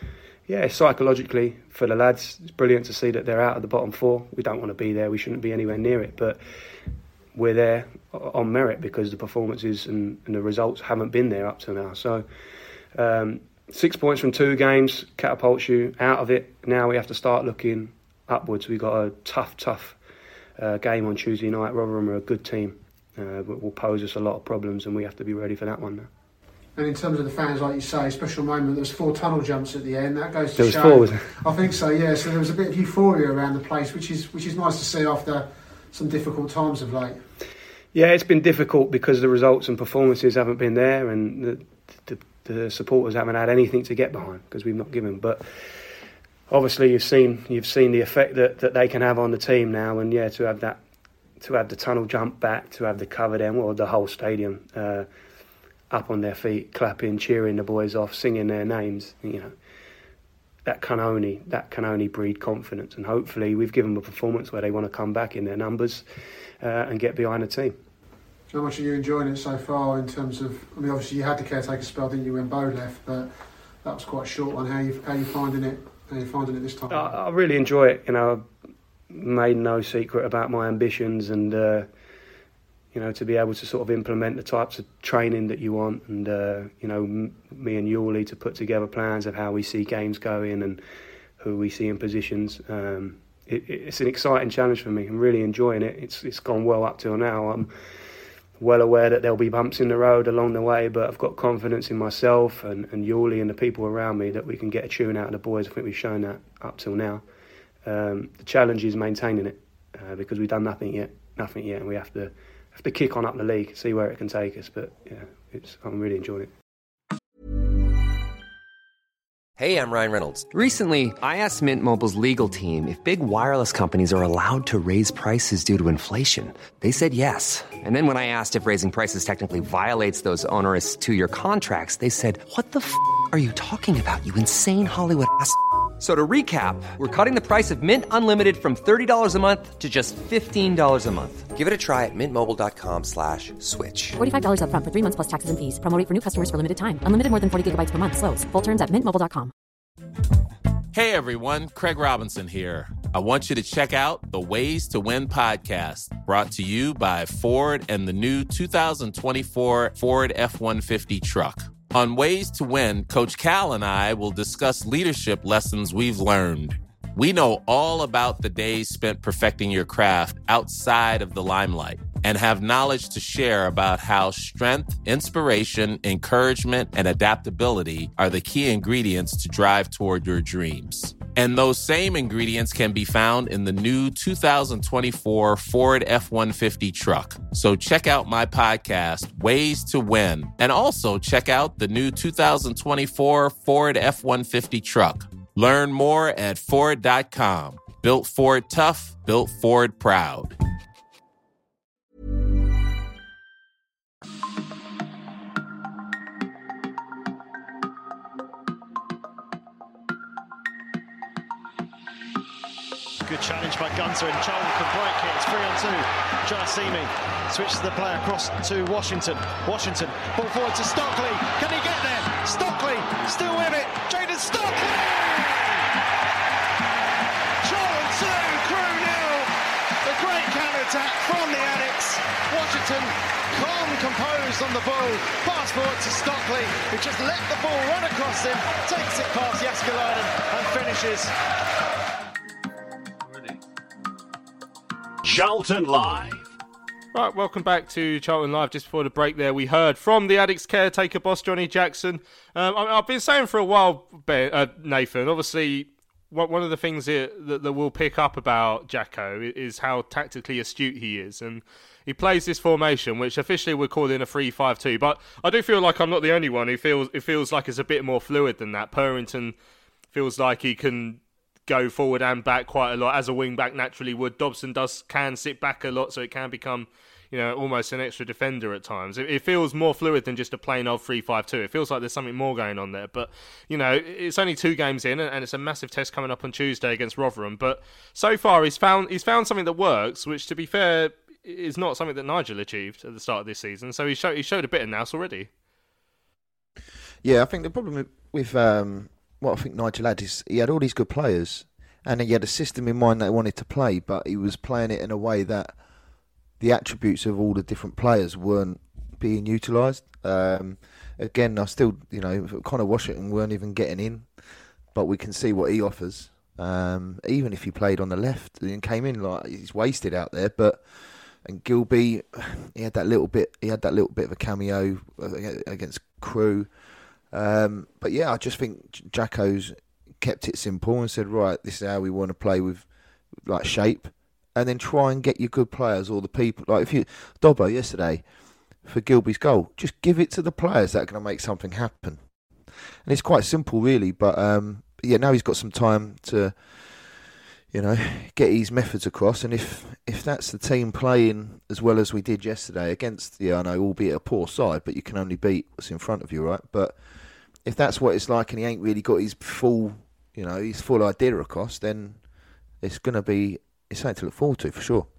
yeah, psychologically for the lads, it's brilliant to see that they're out of the bottom four. We don't want to be there. We shouldn't be anywhere near it. But we're there on merit because the performances and, and the results haven't been there up to now. So um, six points from two games catapults you out of it. Now we have to start looking upwards. We've got a tough, tough uh, game on Tuesday night. Rotherham are a good team. Uh, but will pose us a lot of problems, and we have to be ready for that one now. And in terms of the fans, like you say, special moment, there was four tunnel jumps at the end. That goes to there was show. Four, was it? I think so, yeah. So there was a bit of euphoria around the place, which is which is nice to see after some difficult times of late. Yeah, it's been difficult because the results and performances haven't been there, and the, the, the supporters haven't had anything to get behind because we've not given. But obviously, you've seen you've seen the effect that, that they can have on the team now, and yeah, to have that, to have the tunnel jump back, to have the cover them, or the whole stadium. Uh, up on their feet, clapping, cheering the boys off, singing their names, you know, that can only that can only breed confidence. And hopefully we've given them a performance where they want to come back in their numbers uh, and get behind the team. How much are you enjoying it so far in terms of, I mean, obviously you had the caretaker spell, didn't you, when Bo left, but that was quite a short one. How are you, how are you finding it? How are you finding it this time? I, I really enjoy it. You know, I've made no secret about my ambitions and, uh, you know, to be able to sort of implement the types of training that you want, and uh, you know, m- me and Yuli to put together plans of how we see games going and who we see in positions. Um, it, it's an exciting challenge for me. I'm really enjoying it. It's it's gone well up till now. I'm well aware that there'll be bumps in the road along the way, but I've got confidence in myself and, and Yuli and the people around me that we can get a tune out of the boys. I think we've shown that up till now. Um, the challenge is maintaining it uh, because we've done nothing yet, nothing yet, and we have to. have to kick on up the league, see where it can take us. But yeah, it's I'm really enjoying it. Hey, I'm Ryan Reynolds. Recently, I asked Mint Mobile's legal team if big wireless companies are allowed to raise prices due to inflation. They said yes. And then when I asked if raising prices technically violates those onerous two-year contracts, they said, "What the f*** are you talking about, you insane Hollywood ass f- So to recap, we're cutting the price of Mint Unlimited from thirty dollars a month to just fifteen dollars a month. Give it a try at mintmobile.com slash switch. forty-five dollars up front for three months plus taxes and fees. Promo rate for new customers for limited time. Unlimited more than forty gigabytes per month. Slows full terms at mint mobile dot com. Hey everyone, Craig Robinson here. I want you to check out the Ways to Win podcast, brought to you by Ford and the new two thousand twenty-four Ford F one fifty truck. On Ways to Win, Coach Cal and I will discuss leadership lessons we've learned. We know all about the days spent perfecting your craft outside of the limelight and have knowledge to share about how strength, inspiration, encouragement, and adaptability are the key ingredients to drive toward your dreams. And those same ingredients can be found in the new two thousand twenty-four Ford F one fifty truck. So check out my podcast, Ways to Win, and also check out the new two thousand twenty-four Ford F one fifty truck. Learn more at Ford dot com. Built Ford tough, built Ford proud. Good challenge by Gunter, and Chol can break it. It's three on two. Jarasimi switches the play across to Washington. Washington, ball forward to Stockley. Can he get there? Stockley still with it. Jaden Stockley! Chol two, Crew nil. The great counter-attack from the Addicts. Washington calm, composed on the ball. Pass forward to Stockley, who just let the ball run across him, takes it past Jääskeläinen and finishes. Charlton Live. Right, welcome back to Charlton Live. Just before the break there, we heard from the Addicts caretaker boss, Johnny Jackson. Um, I, I've been saying for a while, Ben, uh, Nathan, obviously, what, one of the things here that, that we'll pick up about Jacko is how tactically astute he is. And he plays this formation, which officially we're calling a three five two. But I do feel like I'm not the only one who feels it feels like it's a bit more fluid than that. Purrington feels like he can go forward and back quite a lot, as a wing back naturally would. Dobson does can sit back a lot, so it can become, you know, almost an extra defender at times. It, it feels more fluid than just a plain old three five two. It feels like there's something more going on there. But, you know, it's only two games in, and it's a massive test coming up on Tuesday against Rotherham. But so far, he's found he's found something that works, which, to be fair, is not something that Nigel achieved at the start of this season. So he showed he showed a bit of nous already. Yeah, I think the problem with, with um, what I think Nigel had is he had all these good players, and he had a system in mind that he wanted to play, but he was playing it in a way that the attributes of all the different players weren't being utilised. Um, again, I still, you know, Connor Washington weren't even getting in, but we can see what he offers. Um, even if he played on the left and came in like he's wasted out there, but and Gilby, he had that little bit, he had that little bit of a cameo against Crew. Um, but yeah, I just think Jacko's kept it simple and said, right, this is how we want to play with like shape, and then try and get your good players or the people. Like if you Dobbo yesterday for Gilby's goal, just give it to the players that are going to make something happen. And it's quite simple, really. But um, yeah, now he's got some time to, you know, get his methods across. And if if that's the team playing as well as we did yesterday against, yeah, I know, albeit a poor side, but you can only beat what's in front of you, right? But if that's what it's like, and he ain't really got his full, you know, his full idea across, then it's going to be it's something to look forward to for sure.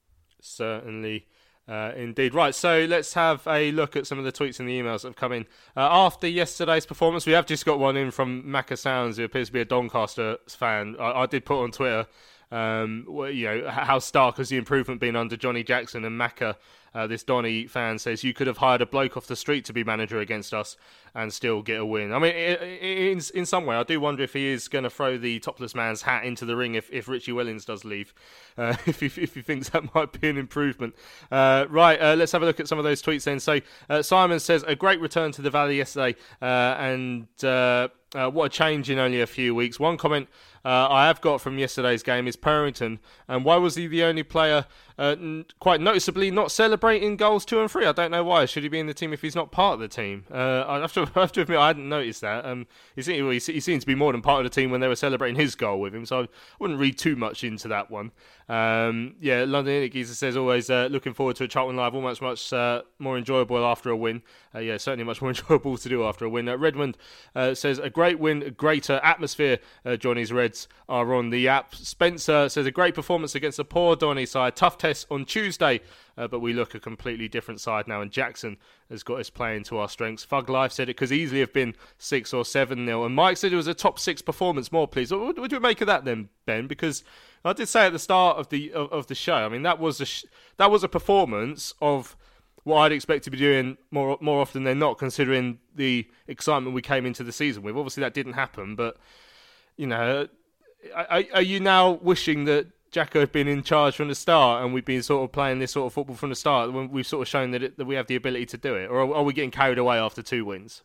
Certainly. Uh, indeed. Right, so let's have a look at some of the tweets and the emails that have come in. Uh, after yesterday's performance, we have just got one in from Macca Sounds, who appears to be a Doncaster fan. I, I did put on Twitter, um, well, you know, how stark has the improvement been under Johnny Jackson, and Macca, uh, this Donny fan, says, you could have hired a bloke off the street to be manager against us and still get a win. I mean, in, in some way, I do wonder if he is going to throw the topless man's hat into the ring if, if Richie Wellens does leave, uh, if, he, if he thinks that might be an improvement. Uh, right, uh, let's have a look at some of those tweets then. So uh, Simon says, a great return to the Valley yesterday, uh, and uh, uh, what a change in only a few weeks. One comment uh, I have got from yesterday's game is Purrington, and why was he the only player uh, n- quite noticeably not celebrating goals two and three? I don't know why. Should he be in the team if he's not part of the team? Uh, I have to, I have to admit I hadn't noticed that. Um, he, seemed, he seemed to be more than part of the team when they were celebrating his goal with him, so I wouldn't read too much into that one. Um, yeah, London Init Geezer says, always uh, looking forward to a Charlton Live, almost much uh, more enjoyable after a win. Uh, yeah, certainly much more enjoyable to do after a win. Uh, Redmond uh, says, a great win, a greater atmosphere. Uh, Johnny's Reds are on the app. Spencer says, a great performance against a poor Donny side. Tough test on Tuesday, uh, but we look a completely different side now, and Jackson has got us playing to our strengths. Fug Life said it could easily have been six or seven nil, and Mike said it was a top six performance. More, please. What would you make of that then, Ben? Because I did say at the start of the of, of the show, I mean, that was a sh- that was a performance of what I'd expect to be doing more more often than not, considering the excitement we came into the season with. Obviously, that didn't happen, but you know, are, are you now wishing that Jacko had been in charge from the start and we've been sort of playing this sort of football from the start when we've sort of shown that, it, that we have the ability to do it? Or are, are we getting carried away after two wins?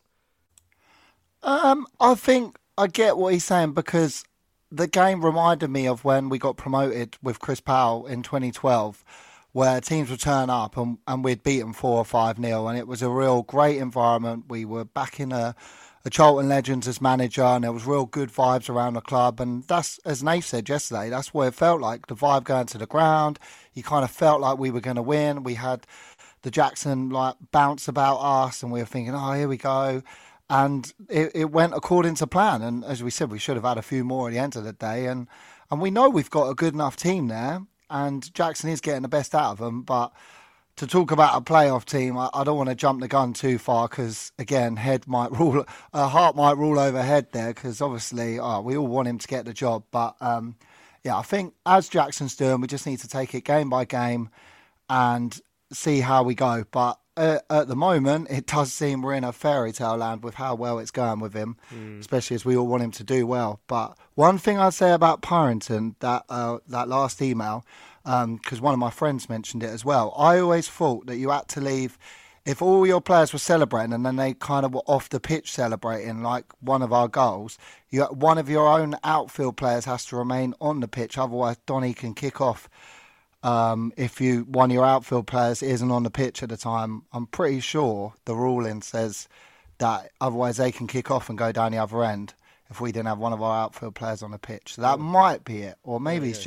Um, I think I get what he's saying, because the game reminded me of when we got promoted with Chris Powell in twenty twelve, where teams would turn up and, and we'd beat them four or five nil, and it was a real great environment. We were back in a, a Charlton Legends as manager, and there was real good vibes around the club. And that's, as Nate said yesterday, that's what it felt like. The vibe going to the ground, you kind of felt like we were going to win. We had the Jackson like bounce about us, and we were thinking, oh, here we go. And it, it went according to plan. And as we said, we should have had a few more at the end of the day. And, and we know we've got a good enough team there, and Jackson is getting the best out of them. But to talk about a playoff team, I, I don't want to jump the gun too far, because, again, head might rule, uh, heart might rule over head there, because obviously oh, we all want him to get the job. But, um, yeah, I think as Jackson's doing, we just need to take it game by game and see how we go. But uh, at the moment, it does seem we're in a fairy tale land with how well it's going with him, mm. especially as we all want him to do well. But one thing I'd say about Purrington, that uh, that last email, because um, one of my friends mentioned it as well, I always thought that you had to leave, if all your players were celebrating and then they kind of were off the pitch celebrating, like one of our goals, you, one of your own outfield players has to remain on the pitch, otherwise Donny can kick off. Um, if you one of your outfield players isn't on the pitch at the time, I'm pretty sure the ruling says that otherwise they can kick off and go down the other end if we didn't have one of our outfield players on the pitch. So that might be it. Or maybe yeah, it's yeah. just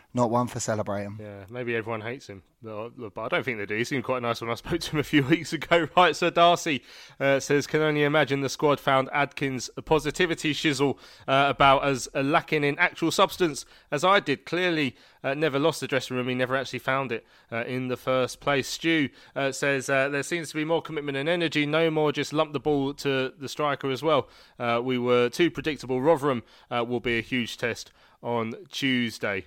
not one for celebrating. Yeah, maybe everyone hates him, but I don't think they do. He seemed quite nice when I spoke to him a few weeks ago. Right, Sir Darcy uh, says, can only imagine the squad found Adkins a positivity shizzle uh, about as uh, lacking in actual substance as I did. Clearly uh, never lost the dressing room. He never actually found it uh, in the first place. Stu uh, says, uh, there seems to be more commitment and energy. No more just lump the ball to the striker as well. Uh, we were too predictable. Rotherham uh, will be a huge test on Tuesday.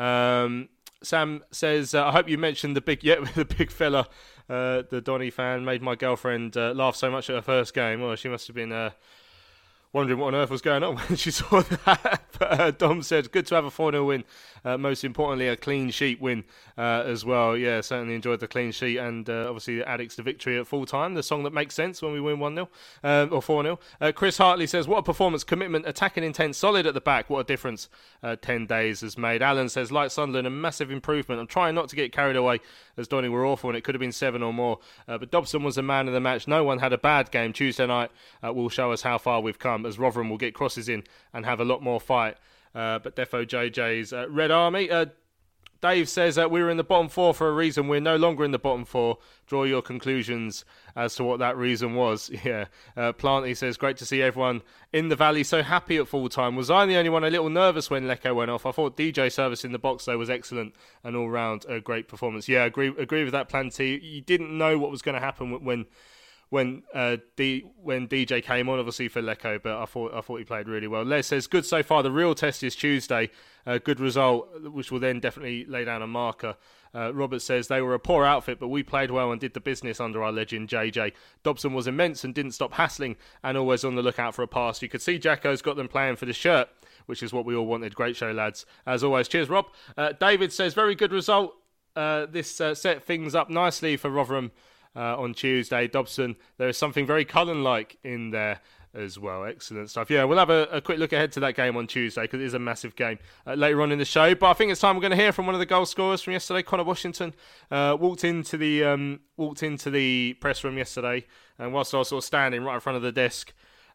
Um, Sam says, uh, I hope you mentioned the big, yeah, the big fella, uh, the Donny fan, made my girlfriend uh, laugh so much at her first game. Well, she must have been uh, wondering what on earth was going on when she saw that. But uh, Dom said, good to have a four nil win. Uh, most importantly, a clean sheet win uh, as well. Yeah, certainly enjoyed the clean sheet, and uh, obviously the addicts to victory at full time, the song that makes sense when we win one nil um, or four nil. Uh, Chris Hartley says, what a performance, commitment, attacking intent, solid at the back. What a difference uh, ten days has made. Alan says, like Sunderland, a massive improvement. I'm trying not to get carried away as Donny were awful and it could have been seven or more. Uh, but Dobson was the man of the match. No one had a bad game. Tuesday night uh, will show us how far we've come as Rotherham will get crosses in and have a lot more fight. Uh, but Defo J J's uh, Red Army. Uh, Dave says that we were in the bottom four for a reason. We're no longer in the bottom four. Draw your conclusions as to what that reason was. Yeah. Uh, Planty says, great to see everyone in the Valley so happy at full time. Was I the only one a little nervous when Lecco went off? I thought D J service in the box, though, was excellent and all round a great performance. Yeah, agree agree with that, Planty. You didn't know what was going to happen when... When uh, D when D J came on, obviously for Lecco, but I thought I thought he played really well. Les says, good so far. The real test is Tuesday. Uh, good result, which will then definitely lay down a marker. Uh, Robert says, they were a poor outfit, but we played well and did the business under our legend, J J. Dobson was immense and didn't stop hassling and always on the lookout for a pass. You could see Jacko's got them playing for the shirt, which is what we all wanted. Great show, lads. As always, cheers, Rob. Uh, David says, very good result. Uh, this uh, set things up nicely for Rotherham Uh, on Tuesday. Dobson, there is something very Cullen-like in there as well. Excellent stuff. Yeah, we'll have a, a quick look ahead to that game on Tuesday because it is a massive game uh, later on in the show. But I think it's time we're going to hear from one of the goal scorers from yesterday. Connor Washington uh, walked into the um, walked into the press room yesterday, and whilst I was sort of standing right in front of the desk,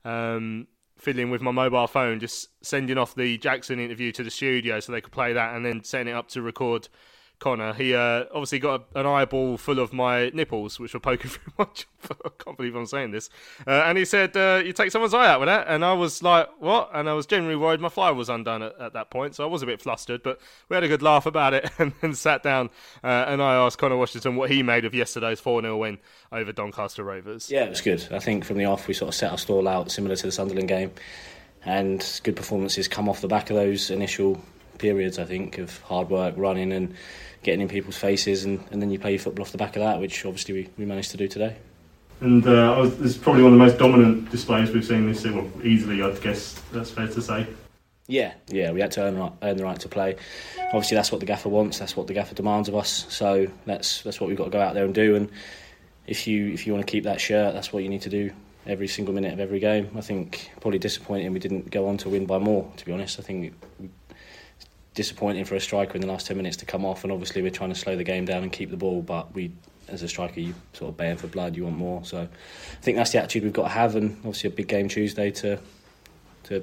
um, fiddling with my mobile phone, just sending off the Jackson interview to the studio so they could play that, and then setting it up to record Connor. He uh, obviously got a, an eyeball full of my nipples, which were poking through my jumper. I can't believe I'm saying this. Uh, and he said, uh, you take someone's eye out with that? And I was like, what? And I was genuinely worried my flyer was undone at, at that point, so I was a bit flustered, but we had a good laugh about it and then sat down uh, and I asked Connor Washington what he made of yesterday's four nil win over Doncaster Rovers. Yeah, it was good. I think from the off we sort of set our stall out similar to the Sunderland game, and good performances come off the back of those initial periods, I think, of hard work, running and getting in people's faces, and, and then you play your football off the back of that, which obviously we, we managed to do today. And uh, I was, this is probably one of the most dominant displays we've seen this season, well, easily, I'd guess that's fair to say. Yeah, yeah, we had to earn, earn the right to play. Obviously that's what the gaffer wants, that's what the gaffer demands of us, so that's that's what we've got to go out there and do. And if you if you want to keep that shirt, that's what you need to do every single minute of every game. I think probably disappointing we didn't go on to win by more, to be honest. I think we, disappointing for a striker in the last ten minutes to come off, and obviously we're trying to slow the game down and keep the ball, but we, as a striker, you sort of baying for blood, you want more. So I think that's the attitude we've got to have, and obviously a big game Tuesday to to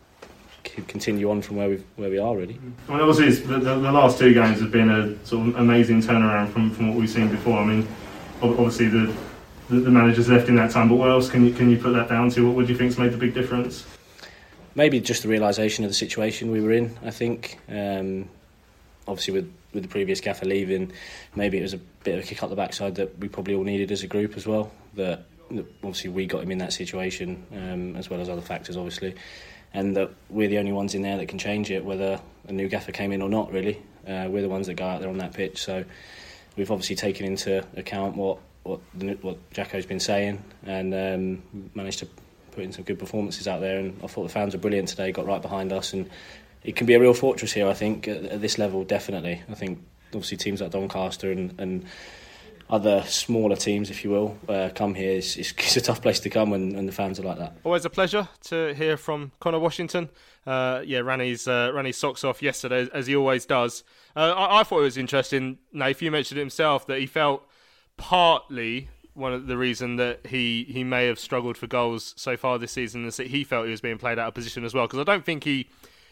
continue on from where we where we are, really. I mean, obviously the, the, the last two games have been a sort of amazing turnaround from, from what we've seen before. I mean, obviously the, the the manager's left in that time, but what else can you can you put that down to? What would you think's made the big difference? Maybe just the realisation of the situation we were in, I think. Um, obviously with, with the previous gaffer leaving, maybe it was a bit of a kick up the backside that we probably all needed as a group as well. That, that obviously we got him in that situation, um, as well as other factors, obviously. And that we're the only ones in there that can change it, whether a new gaffer came in or not, really. Uh, we're the ones that go out there on that pitch. So we've obviously taken into account what, what, the, what Jacko's been saying, and um, managed to put in some good performances out there, and I thought the fans were brilliant today, got right behind us, and it can be a real fortress here, I think, at, at this level, definitely. I think obviously teams like Doncaster and, and other smaller teams, if you will, uh, come here. It's, it's, it's a tough place to come when, when the fans are like that. Always a pleasure to hear from Connor Washington. Uh, yeah, ran his, uh, ran his socks off yesterday, as he always does. Uh, I, I thought it was interesting, Nath, you mentioned it himself, that he felt partly one of the reason that he, he may have struggled for goals so far this season is that he felt he was being played out of position as well. Because I don't think he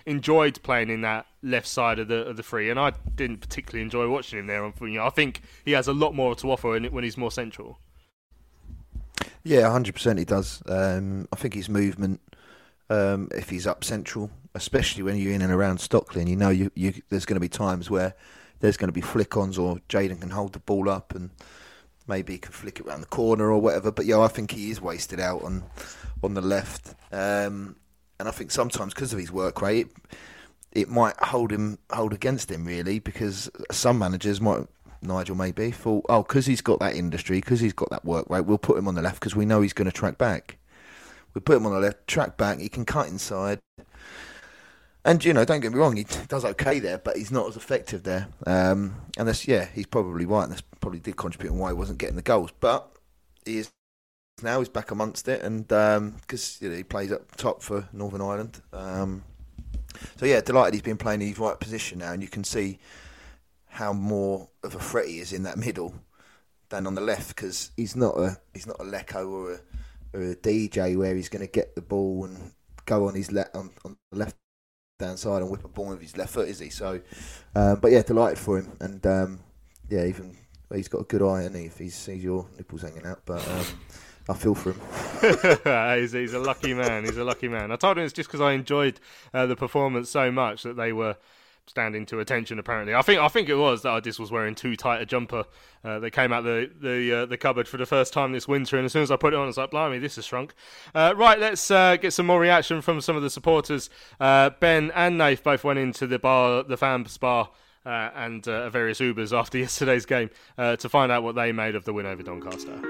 enjoyed playing in that left side of the of the three, and I didn't particularly enjoy watching him there. You know, I think he has a lot more to offer when he's more central. Yeah, one hundred percent he does. Um, I think his movement, um, if he's up central, especially when you're in and around Stockley, and you know you, you there's going to be times where there's going to be flick-ons or Jayden can hold the ball up and maybe he can flick it around the corner or whatever. But yeah, I think he is wasted out on on the left. Um, and I think sometimes because of his work rate, it, it might hold him hold against him really, because some managers might, Nigel maybe, thought, oh, because he's got that industry, because he's got that work rate, we'll put him on the left because we know he's going to track back. We put him on the left, track back, he can cut inside. And, you know, don't get me wrong, he does okay there, but he's not as effective there. Um, and that's, yeah, he's probably right, and that's probably did contribute on why he wasn't getting the goals. But he is now, he's back amongst it, and because um, you know, he plays up top for Northern Ireland. Um, so, yeah, delighted he's been playing in his right position now, and you can see how more of a threat he is in that middle than on the left, because he's not a he's not a Lecco or a, or a D J where he's going to get the ball and go on his le- on, on the left down side and whip a ball with his left foot, is he? So, um, but yeah, delighted for him, and um, yeah, even well, he's got a good eye, hasn't he, if he sees your nipples hanging out. But um, I feel for him. he's, he's a lucky man. He's a lucky man. I told him it's just because I enjoyed uh, the performance so much that they were standing to attention. Apparently, I think I think it was that I just was wearing too tight a jumper. Uh, they came out the the uh, the cupboard for the first time this winter, and as soon as I put it on, I was like, "Blimey, this has shrunk." Uh, right, let's uh, get some more reaction from some of the supporters. Uh, Ben and Nath both went into the bar, the fans bar, uh, and uh, various Ubers after yesterday's game uh, to find out what they made of the win over Doncaster.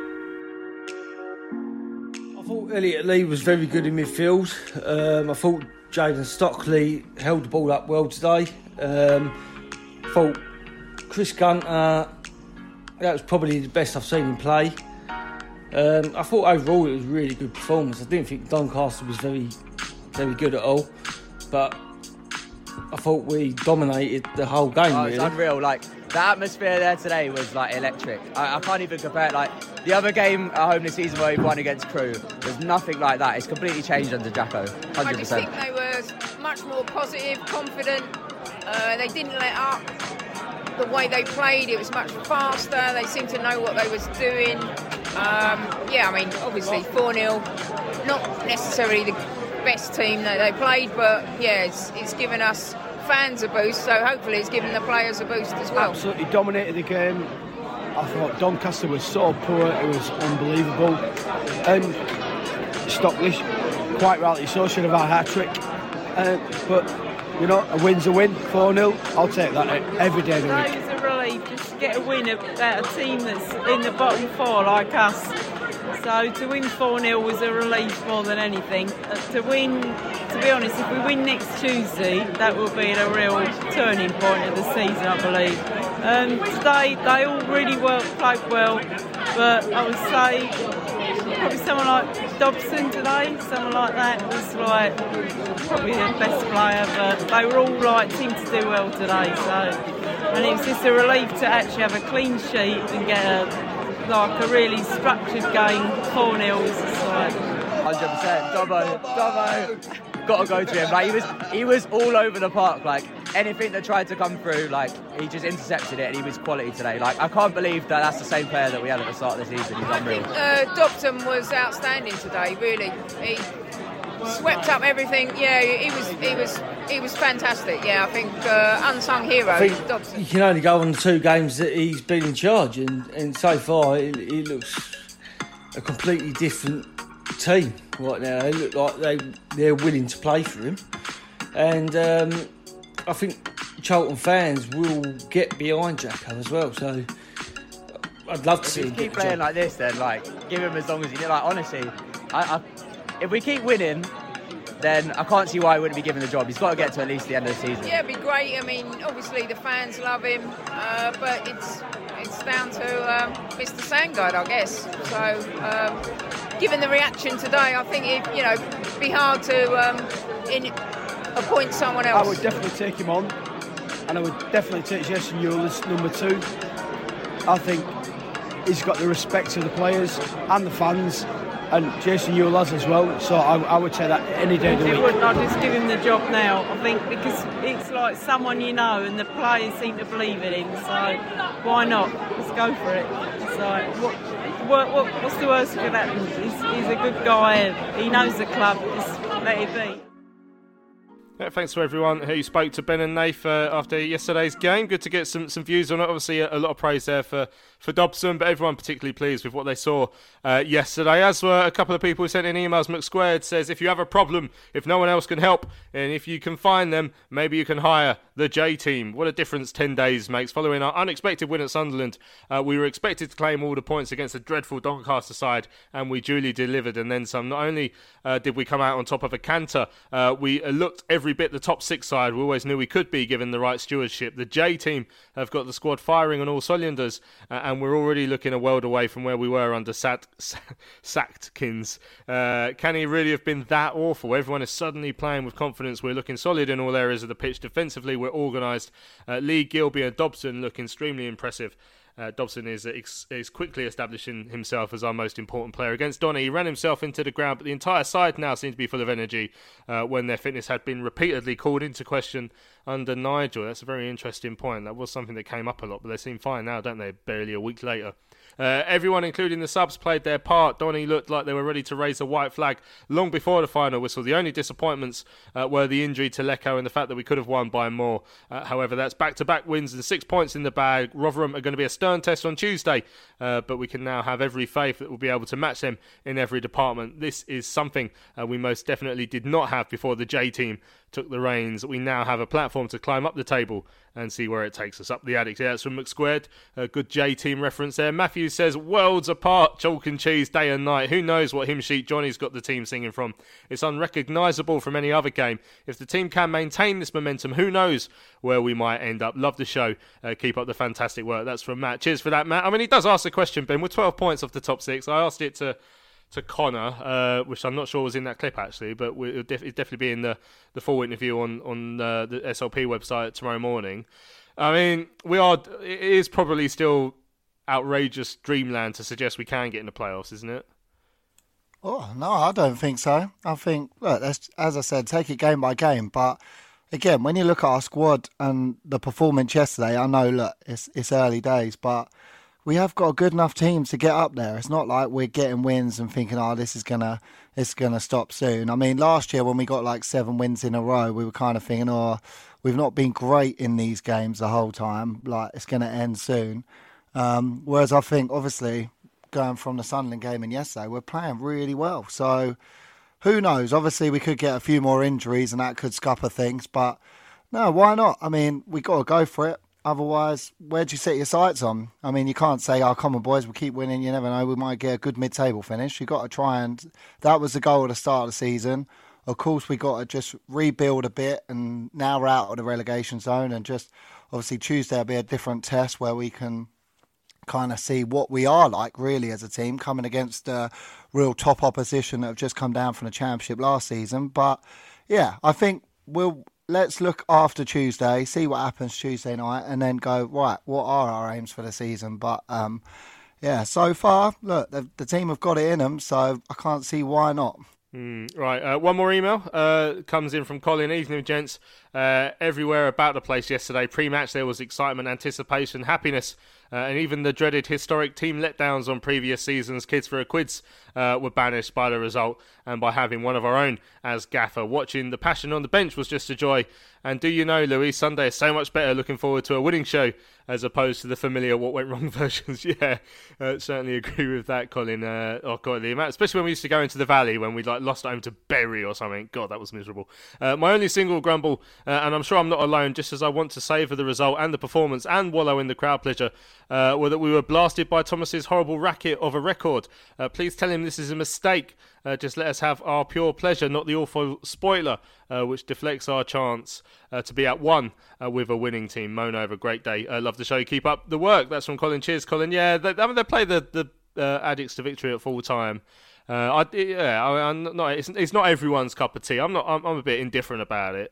I thought Elliot Lee was very good in midfield. Um, I thought Jayden Stockley held the ball up well today. Um, thought Chris Gunter, that was probably the best I've seen him play. Um, I thought overall it was a really good performance. I didn't think Doncaster was very, very good at all, but I thought we dominated the whole game. Oh, really. It's unreal. Like the atmosphere there today was like electric. I, I can't even compare it. Like the other game at home this season where we won against Crewe, there's nothing like that. It's completely changed under Jacko. one hundred percent. I just think they were much more positive, confident. Uh, they didn't let up. The way they played, it was much faster. They seemed to know what they was doing. Um, yeah, I mean, obviously four nil, not necessarily the best team that they played, but yeah, it's, it's given us fans a boost, so hopefully it's given the players a boost as well. Absolutely dominated the game. I thought Doncaster was so poor, it was unbelievable. And Stockley, quite rightly so, should have had a hat-trick. Uh, but you know, a win's a win, four nil. I'll take that every day of the week. It's a relief just to get a win at a team that's in the bottom four like us. So to win four nil was a relief more than anything. Uh, to win, to be honest, if we win next Tuesday, that will be a real turning point of the season, I believe. Um, today, they all really well played well, but I would say probably someone like Dobson today, someone like that was like probably the best player, but they were all like seemed to do well today. So, and it was just a relief to actually have a clean sheet and get a like a really structured game. four nil was just like one hundred percent. Dobbo, Dobbo. Got to go to him. Like he was, he was all over the park. Like anything that tried to come through, like he just intercepted it, and he was quality today. Like I can't believe that that's the same player that we had at the start of the season. He's unreal. I think uh, Dobson was outstanding today. Really, he swept up everything. Yeah, he was, he was, he was fantastic. Yeah, I think uh, unsung hero. I think Dobson. You can only go on the two games that he's been in charge, and, and so far he, he looks a completely different team right now. They look like they they're willing to play for him, and um, I think Charlton fans will get behind Jacko as well. So I'd love to if see him keep get playing like this. Then like give him as long as he did. Like honestly, I, I, if we keep winning, then I can't see why he wouldn't be given the job. He's got to get to at least the end of the season. Yeah, it'd be great. I mean, obviously the fans love him, uh, but it's it's down to um, Mister Sandgaard, I guess. So. Um, Given the reaction today, I think it, you know, it'd be hard to um, in, appoint someone else. I would definitely take him on, and I would definitely take Jason Ewell as number two. I think he's got the respect of the players and the fans, and Jason Ewell has as well. So I, I would say that any day of the It week. wouldn't. I'd just give him the job now. I think because it's like someone you know, and the players seem to believe in him. So why not? Let's go for it. So what, what, what what's the worst that could happen? He's, he's a good guy. He knows the club. Just let it be. Yeah, thanks to everyone who spoke to Ben and Nath uh, after yesterday's game. Good to get some, some views on it. Obviously, a, a lot of praise there for, for Dobson, but everyone particularly pleased with what they saw uh, yesterday. As were a couple of people who sent in emails. McSquared says, if you have a problem, if no one else can help, and if you can find them, maybe you can hire the J team. What a difference ten days makes. Following our unexpected win at Sunderland, uh, we were expected to claim all the points against a dreadful Doncaster side, and we duly delivered and then some. Not only uh, did we come out on top of a canter, uh, we uh, looked every bit the top six side we always knew we could be given the right stewardship. The J team have got the squad firing on all cylinders, uh, and we're already looking a world away from where we were under Sat- Sactkins. Uh, can he really have been that awful? Everyone is suddenly playing with confidence. We're looking solid in all areas of the pitch. Defensively, we're organised. Uh, Lee, Gilby and Dobson look extremely impressive. Uh, Dobson is, uh, ex- is quickly establishing himself as our most important player. Against Donny, he ran himself into the ground, but the entire side now seems to be full of energy uh, when their fitness had been repeatedly called into question under Nigel. That's a very interesting point. That was something that came up a lot, but they seem fine now, don't they, barely a week later. Uh, everyone, including the subs, played their part. Donny looked like they were ready to raise a white flag long before the final whistle. The only disappointments uh, were the injury to Lecco and the fact that we could have won by more. Uh, however, that's back-to-back wins and six points in the bag. Rotherham are going to be a stern test on Tuesday, uh, but we can now have every faith that we'll be able to match them in every department. This is something uh, we most definitely did not have before the J team took the reins. We now have a platform to climb up the table and see where it takes us. Up the attic. Yeah, that's from McSquared. A good J team reference there. Matthews says, worlds apart, chalk and cheese, day and night. Who knows what hymn sheet Johnny's got the team singing from? It's unrecognisable from any other game. If the team can maintain this momentum, who knows where we might end up. Love the show. Uh, keep up the fantastic work. That's from Matt. Cheers for that, Matt. I mean, he does ask a question, Ben. We're twelve points off the top six. I asked it to to Connor, uh, which I'm not sure was in that clip actually, but it'll, def- it'll definitely be in the, the full interview on, on uh, the S L P website tomorrow morning. I mean, we are. It is probably still outrageous dreamland to suggest we can get in the playoffs, isn't it? Oh, no, I don't think so. I think, look, that's, as I said, take it game by game. But again, when you look at our squad and the performance yesterday, I know, look, it's, it's early days, but we have got a good enough team to get up there. It's not like we're getting wins and thinking, oh, this is gonna this is gonna stop soon. I mean, last year when we got like seven wins in a row, we were kind of thinking, oh, we've not been great in these games the whole time. Like, it's going to end soon. Um, whereas I think, obviously, going from the Sunderland game in yesterday, we're playing really well. So who knows? Obviously, we could get a few more injuries and that could scupper things. But no, why not? I mean, we got to go for it. Otherwise, where'd you set your sights on? I mean, you can't say, oh, come on, boys, we'll keep winning. You never know. We might get a good mid-table finish. You've got to try and... That was the goal at the start of the season. Of course, we got to just rebuild a bit, and now we're out of the relegation zone, and just obviously Tuesday will be a different test where we can kind of see what we are like really as a team, coming against uh, real top opposition that have just come down from the Championship last season. But yeah, I think we'll let's look after Tuesday, see what happens Tuesday night, and then go, right, what are our aims for the season? But um, yeah, so far, look, the, the team have got it in them, so I can't see why not. Mm, right, uh, one more email uh, comes in from Colin. Evening, gents. Uh, everywhere about the place yesterday, pre-match there was excitement, anticipation, happiness, uh, and even the dreaded historic team letdowns on previous seasons. Kids for a Quids uh, were banished by the result and by having one of our own as gaffer. Watching the passion on the bench was just a joy. And do you know, Louis, Sunday is so much better. Looking forward to a winning show as opposed to the familiar what went wrong versions. Yeah, uh, certainly agree with that, Colin. Uh, oh God, the amount, especially when we used to go into the Valley when we like lost home to Bury or something. God, that was miserable. Uh, my only single grumble, uh, and I'm sure I'm not alone, just as I want to savour the result and the performance and wallow in the crowd pleasure, uh, were that we were blasted by Thomas's horrible racket of a record. Uh, please tell him this is a mistake. Uh, just let us have our pure pleasure, not the awful spoiler, uh, which deflects our chance uh, to be at one uh, with a winning team. Mono, have a great day. Uh, love the show. Keep up the work. That's from Colin. Cheers, Colin. Yeah, they, I mean, they play the, the uh, Addicts to Victory at full time. Uh, I, yeah, I, I'm not, it's, it's not everyone's cup of tea. I'm not. I'm, I'm a bit indifferent about it.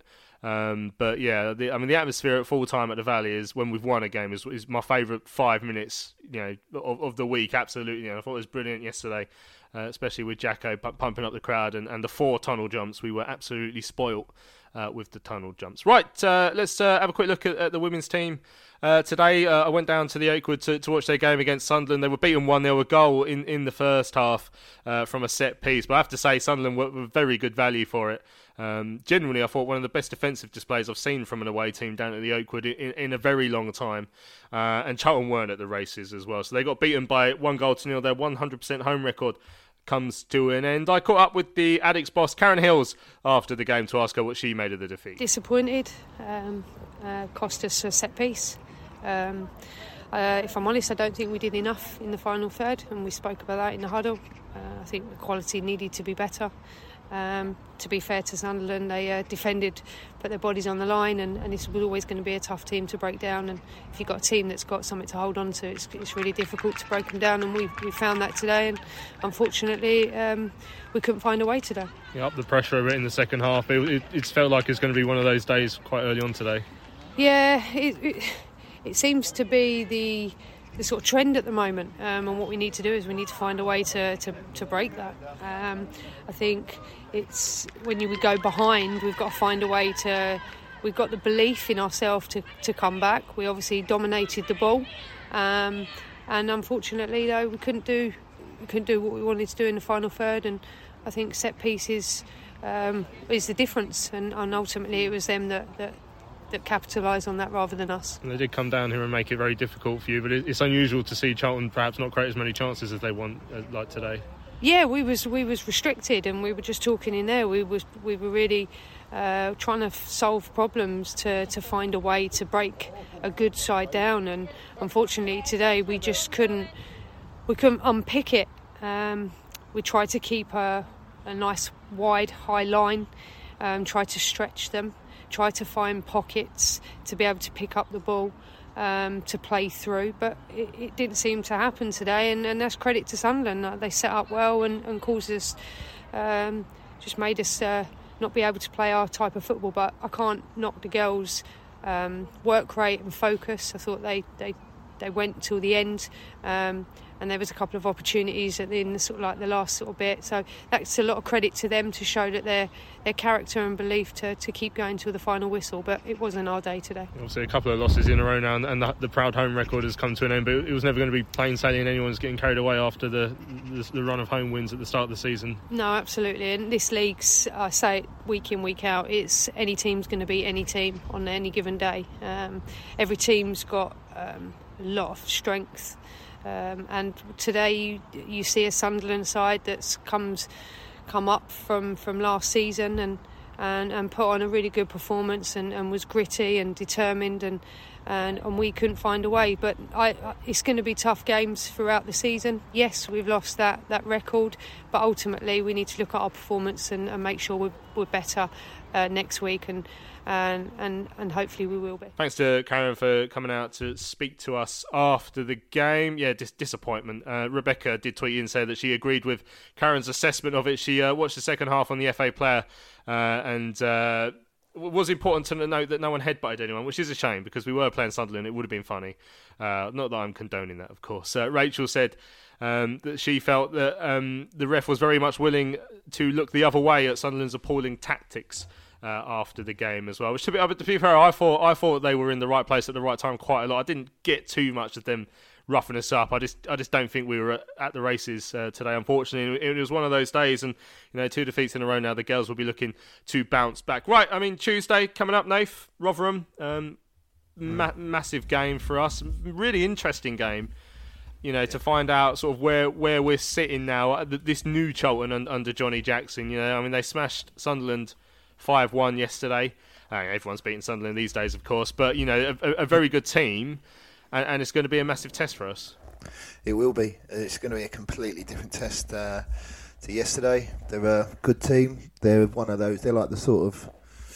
Um, but yeah, the, I mean, the atmosphere at full time at the Valley is when we've won a game is, is my favourite five minutes, you know, of, of the week. Absolutely, you know, I thought it was brilliant yesterday, uh, especially with Jacko p- pumping up the crowd and, and the four tunnel jumps. We were absolutely spoilt uh, with the tunnel jumps. Right, uh, let's uh, have a quick look at, at the women's team. Uh, today, uh, I went down to the Oakwood to, to watch their game against Sunderland. They were beaten one nil, a goal in, in the first half uh, from a set piece. But I have to say, Sunderland were, were very good value for it. Um, generally, I thought one of the best defensive displays I've seen from an away team down at the Oakwood in, in a very long time. Uh, and Charlton weren't at the races as well. So they got beaten by one goal to nil. Their one hundred percent home record comes to an end. I caught up with the Addicks boss, Karen Hills, after the game to ask her what she made of the defeat. Disappointed. Um, uh, cost us a set piece. Um, uh, if I'm honest, I don't think we did enough in the final third, and we spoke about that in the huddle. Uh, I think the quality needed to be better. Um, to be fair to Sunderland, they uh, defended, put their bodies on the line, and, and this was always going to be a tough team to break down. And if you've got a team that's got something to hold on to, it's, it's really difficult to break them down. And we we found that today, and unfortunately, um, we couldn't find a way today. Yeah, up the pressure a bit in the second half. It, it, it's felt like it's going to be one of those days quite early on today. Yeah, it, it, it seems to be the. the sort of trend at the moment, um, and what we need to do is we need to find a way to, to, to break that. Um, I think it's when you, we go behind, we've got to find a way to. We've got the belief in ourselves to, to come back. We obviously dominated the ball, um, and unfortunately, though, we couldn't do we couldn't do what we wanted to do in the final third. And I think set pieces um, is the difference, and, and ultimately, it was them that. that that capitalise on that rather than us. And they did come down here and make it very difficult for you, but it's unusual to see Charlton perhaps not create as many chances as they want, uh, like today. Yeah, we was we was restricted, and we were just talking in there. We was we were really uh, trying to solve problems to, to find a way to break a good side down, and unfortunately today we just couldn't we couldn't unpick it. Um, we tried to keep a, a nice wide high line, um, tried to stretch them. Try to find pockets to be able to pick up the ball, um, to play through, but it, it didn't seem to happen today, and, and that's credit to Sunderland. They set up well and, and caused us, um, just made us uh, not be able to play our type of football. But I can't knock the girls' um, work rate and focus. I thought they, they, they went till the end. Um, And there was a couple of opportunities in the, sort of like the last sort of bit. So that's a lot of credit to them to show that their their character and belief to, to keep going to the final whistle. But it wasn't our day today. Obviously, a couple of losses in a row now, and the, the proud home record has come to an end. But it was never going to be plain sailing, and anyone's getting carried away after the, the the run of home wins at the start of the season. No, absolutely. And this league's, I say it week in, week out, it's any team's going to beat any team on any given day. Um, every team's got um, a lot of strength. Um, and today you, you see a Sunderland side that's comes come up from, from last season and, and, and put on a really good performance and, and was gritty and determined, and, and and we couldn't find a way. But I, I, it's going to be tough games throughout the season. Yes, we've lost that, that record, but ultimately we need to look at our performance and, and make sure we're, we're better uh, next week, and And, and and hopefully we will be. Thanks to Karen for coming out to speak to us after the game. Yeah, dis- disappointment. Uh, Rebecca did tweet in and say that she agreed with Karen's assessment of it. She uh, watched the second half on the F A Player, uh, and uh, it was important to note that no one headbutted anyone, which is a shame because we were playing Sunderland. It would have been funny. Uh, not that I'm condoning that, of course. Uh, Rachel said um, that she felt that um, the ref was very much willing to look the other way at Sunderland's appalling tactics Uh, after the game as well. Which, to be, to be fair, I thought I thought they were in the right place at the right time quite a lot. I didn't get too much of them roughing us up. I just I just don't think we were at, at the races uh, today. Unfortunately, it was one of those days, and you know, two defeats in a row now. The girls will be looking to bounce back. Right, I mean, Tuesday coming up, Nath, Rotherham, um, ma- massive game for us. Really interesting game. You know, to find out sort of where, where we're sitting now. This new Charlton under Johnny Jackson. You know, I mean, they smashed Sunderland five one yesterday. Uh, everyone's beating Sunderland these days, of course, but you know, a, a very good team, and, and it's going to be a massive test for us. It will be. It's going to be a completely different test uh, to yesterday. They're a good team. They're one of those. They're like the sort of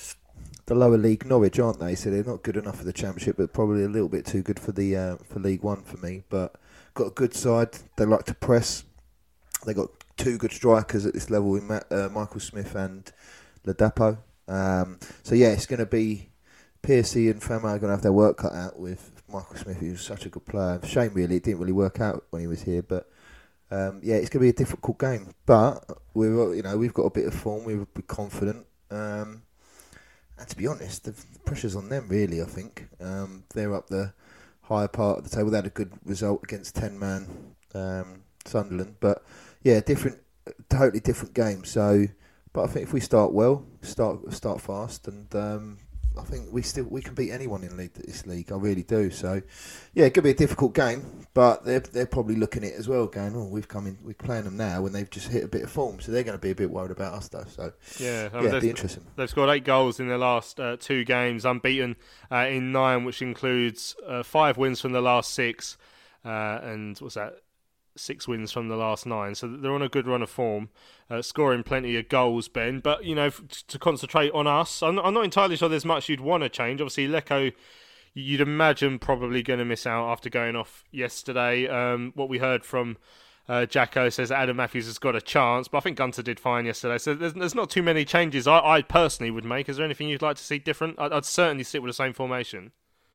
the lower league Norwich, aren't they? So they're not good enough for the Championship, but probably a little bit too good for the uh, for League One for me. But got a good side. They like to press. They got two good strikers at this level in Matt, uh, Michael Smith and Ladapo. Um, so yeah, it's going to be Piercy and Fama are going to have their work cut out with Michael Smith, who's such a good player. Shame really, it didn't really work out when he was here, but um, yeah, it's going to be a difficult game. But we're, you know, we've got a bit of form. We're confident. Um, and to be honest, the, the pressure's on them really. I think um, they're up the higher part of the table. They had a good result against ten-man um, Sunderland, but yeah, different, totally different game. So, but I think if we start well, start start fast, and um, I think we still we can beat anyone in league, this league. I really do. So, yeah, it could be a difficult game, but they're they're probably looking at it as well, going, "Oh, we've come in, we're playing them now, and they've just hit a bit of form, so they're going to be a bit worried about us, though." So, yeah, yeah, it'd be interesting. They've scored eight goals in their last uh, two games, unbeaten uh, in nine, which includes uh, five wins from the last six, uh, and what's that? Six wins from the last nine, so they're on a good run of form, uh, scoring plenty of goals, Ben. But you know, f- to concentrate on us, I'm, I'm not entirely sure there's much you'd want to change. Obviously, Lecco, you'd imagine probably going to miss out after going off yesterday. Um, what we heard from uh, Jacko says that Adam Matthews has got a chance, but I think Gunter did fine yesterday. So there's, there's not too many changes I, I personally would make. Is there anything you'd like to see different? I'd, I'd certainly stick with the same formation.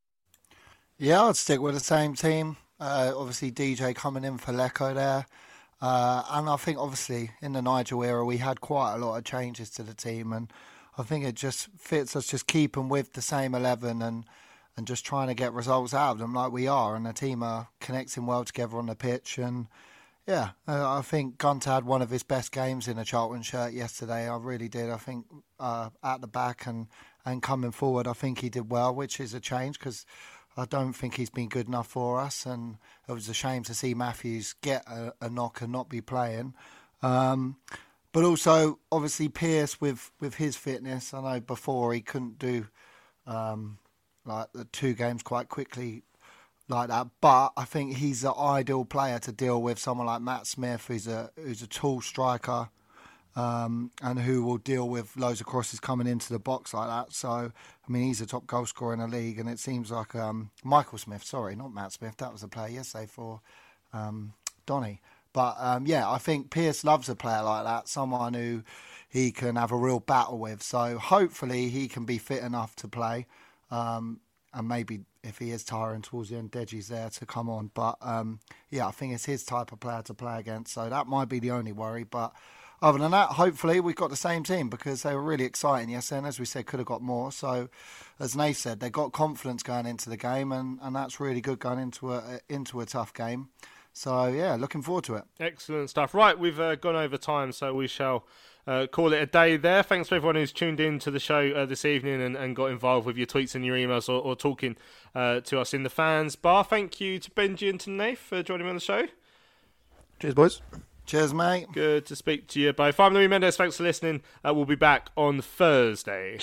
Yeah, I'd stick with the same team. Uh, obviously, D J coming in for Lecco there. Uh, and I think, obviously, in the Nigel era, we had quite a lot of changes to the team. And I think it just fits us just keeping with the same eleven and, and just trying to get results out of them like we are. And the team are connecting well together on the pitch. And, yeah, uh, I think Gunter had one of his best games in a Charlton shirt yesterday. I really did. I think uh, at the back and, and coming forward, I think he did well, which is a change because I don't think he's been good enough for us, and it was a shame to see Matthews get a, a knock and not be playing. Um, but also, obviously, Pearce with, with his fitness. I know before he couldn't do um, like the two games quite quickly like that, but I think he's the ideal player to deal with someone like Matt Smith, who's a who's a tall striker. Um, and who will deal with loads of crosses coming into the box like that. So, I mean, he's a top goal scorer in the league, and it seems like um, Michael Smith, sorry, not Matt Smith, that was a player yesterday for um, Donny. But, um, yeah, I think Pearce loves a player like that, someone who he can have a real battle with. So, hopefully, he can be fit enough to play. Um, and maybe if he is tiring towards the end, Deji's there to come on. But, um, yeah, I think it's his type of player to play against. So, that might be the only worry. But other than that, hopefully we've got the same team because they were really exciting yesterday, and as we said, could have got more. So, as Nate said, they got confidence going into the game, and, and that's really good going into a into a tough game. So, yeah, looking forward to it. Excellent stuff. Right, we've uh, gone over time, so we shall uh, call it a day there. Thanks for everyone who's tuned in to the show uh, this evening and, and got involved with your tweets and your emails or, or talking uh, to us in the fans bar. Thank you to Benji and to Nath for joining me on the show. Cheers, boys. Cheers, mate. Good to speak to you both. I'm Louis Mendes. Thanks for listening. Uh, we'll be back on Thursday.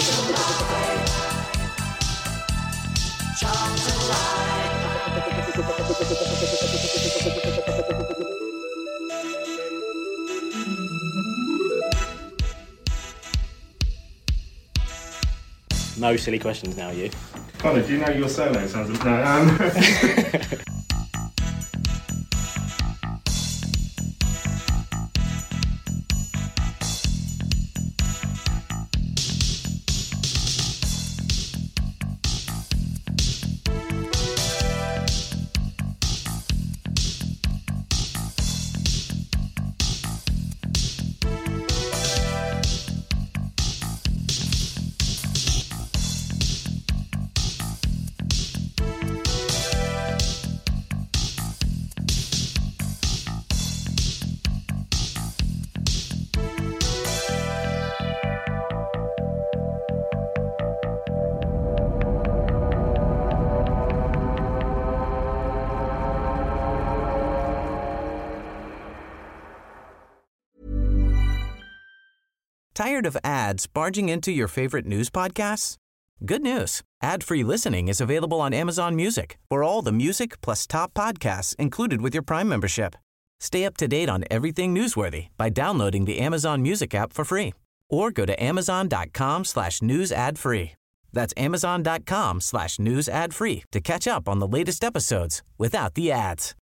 No silly questions now, you. Connor, do you know your surname? Sounds no. Um... Tired of ads barging into your favorite news podcasts? Good news. Ad-free listening is available on Amazon Music for all the music plus top podcasts included with your Prime membership. Stay up to date on everything newsworthy by downloading the Amazon Music app for free or go to amazon.com slash news ad free. That's amazon.com slash news ad free to catch up on the latest episodes without the ads.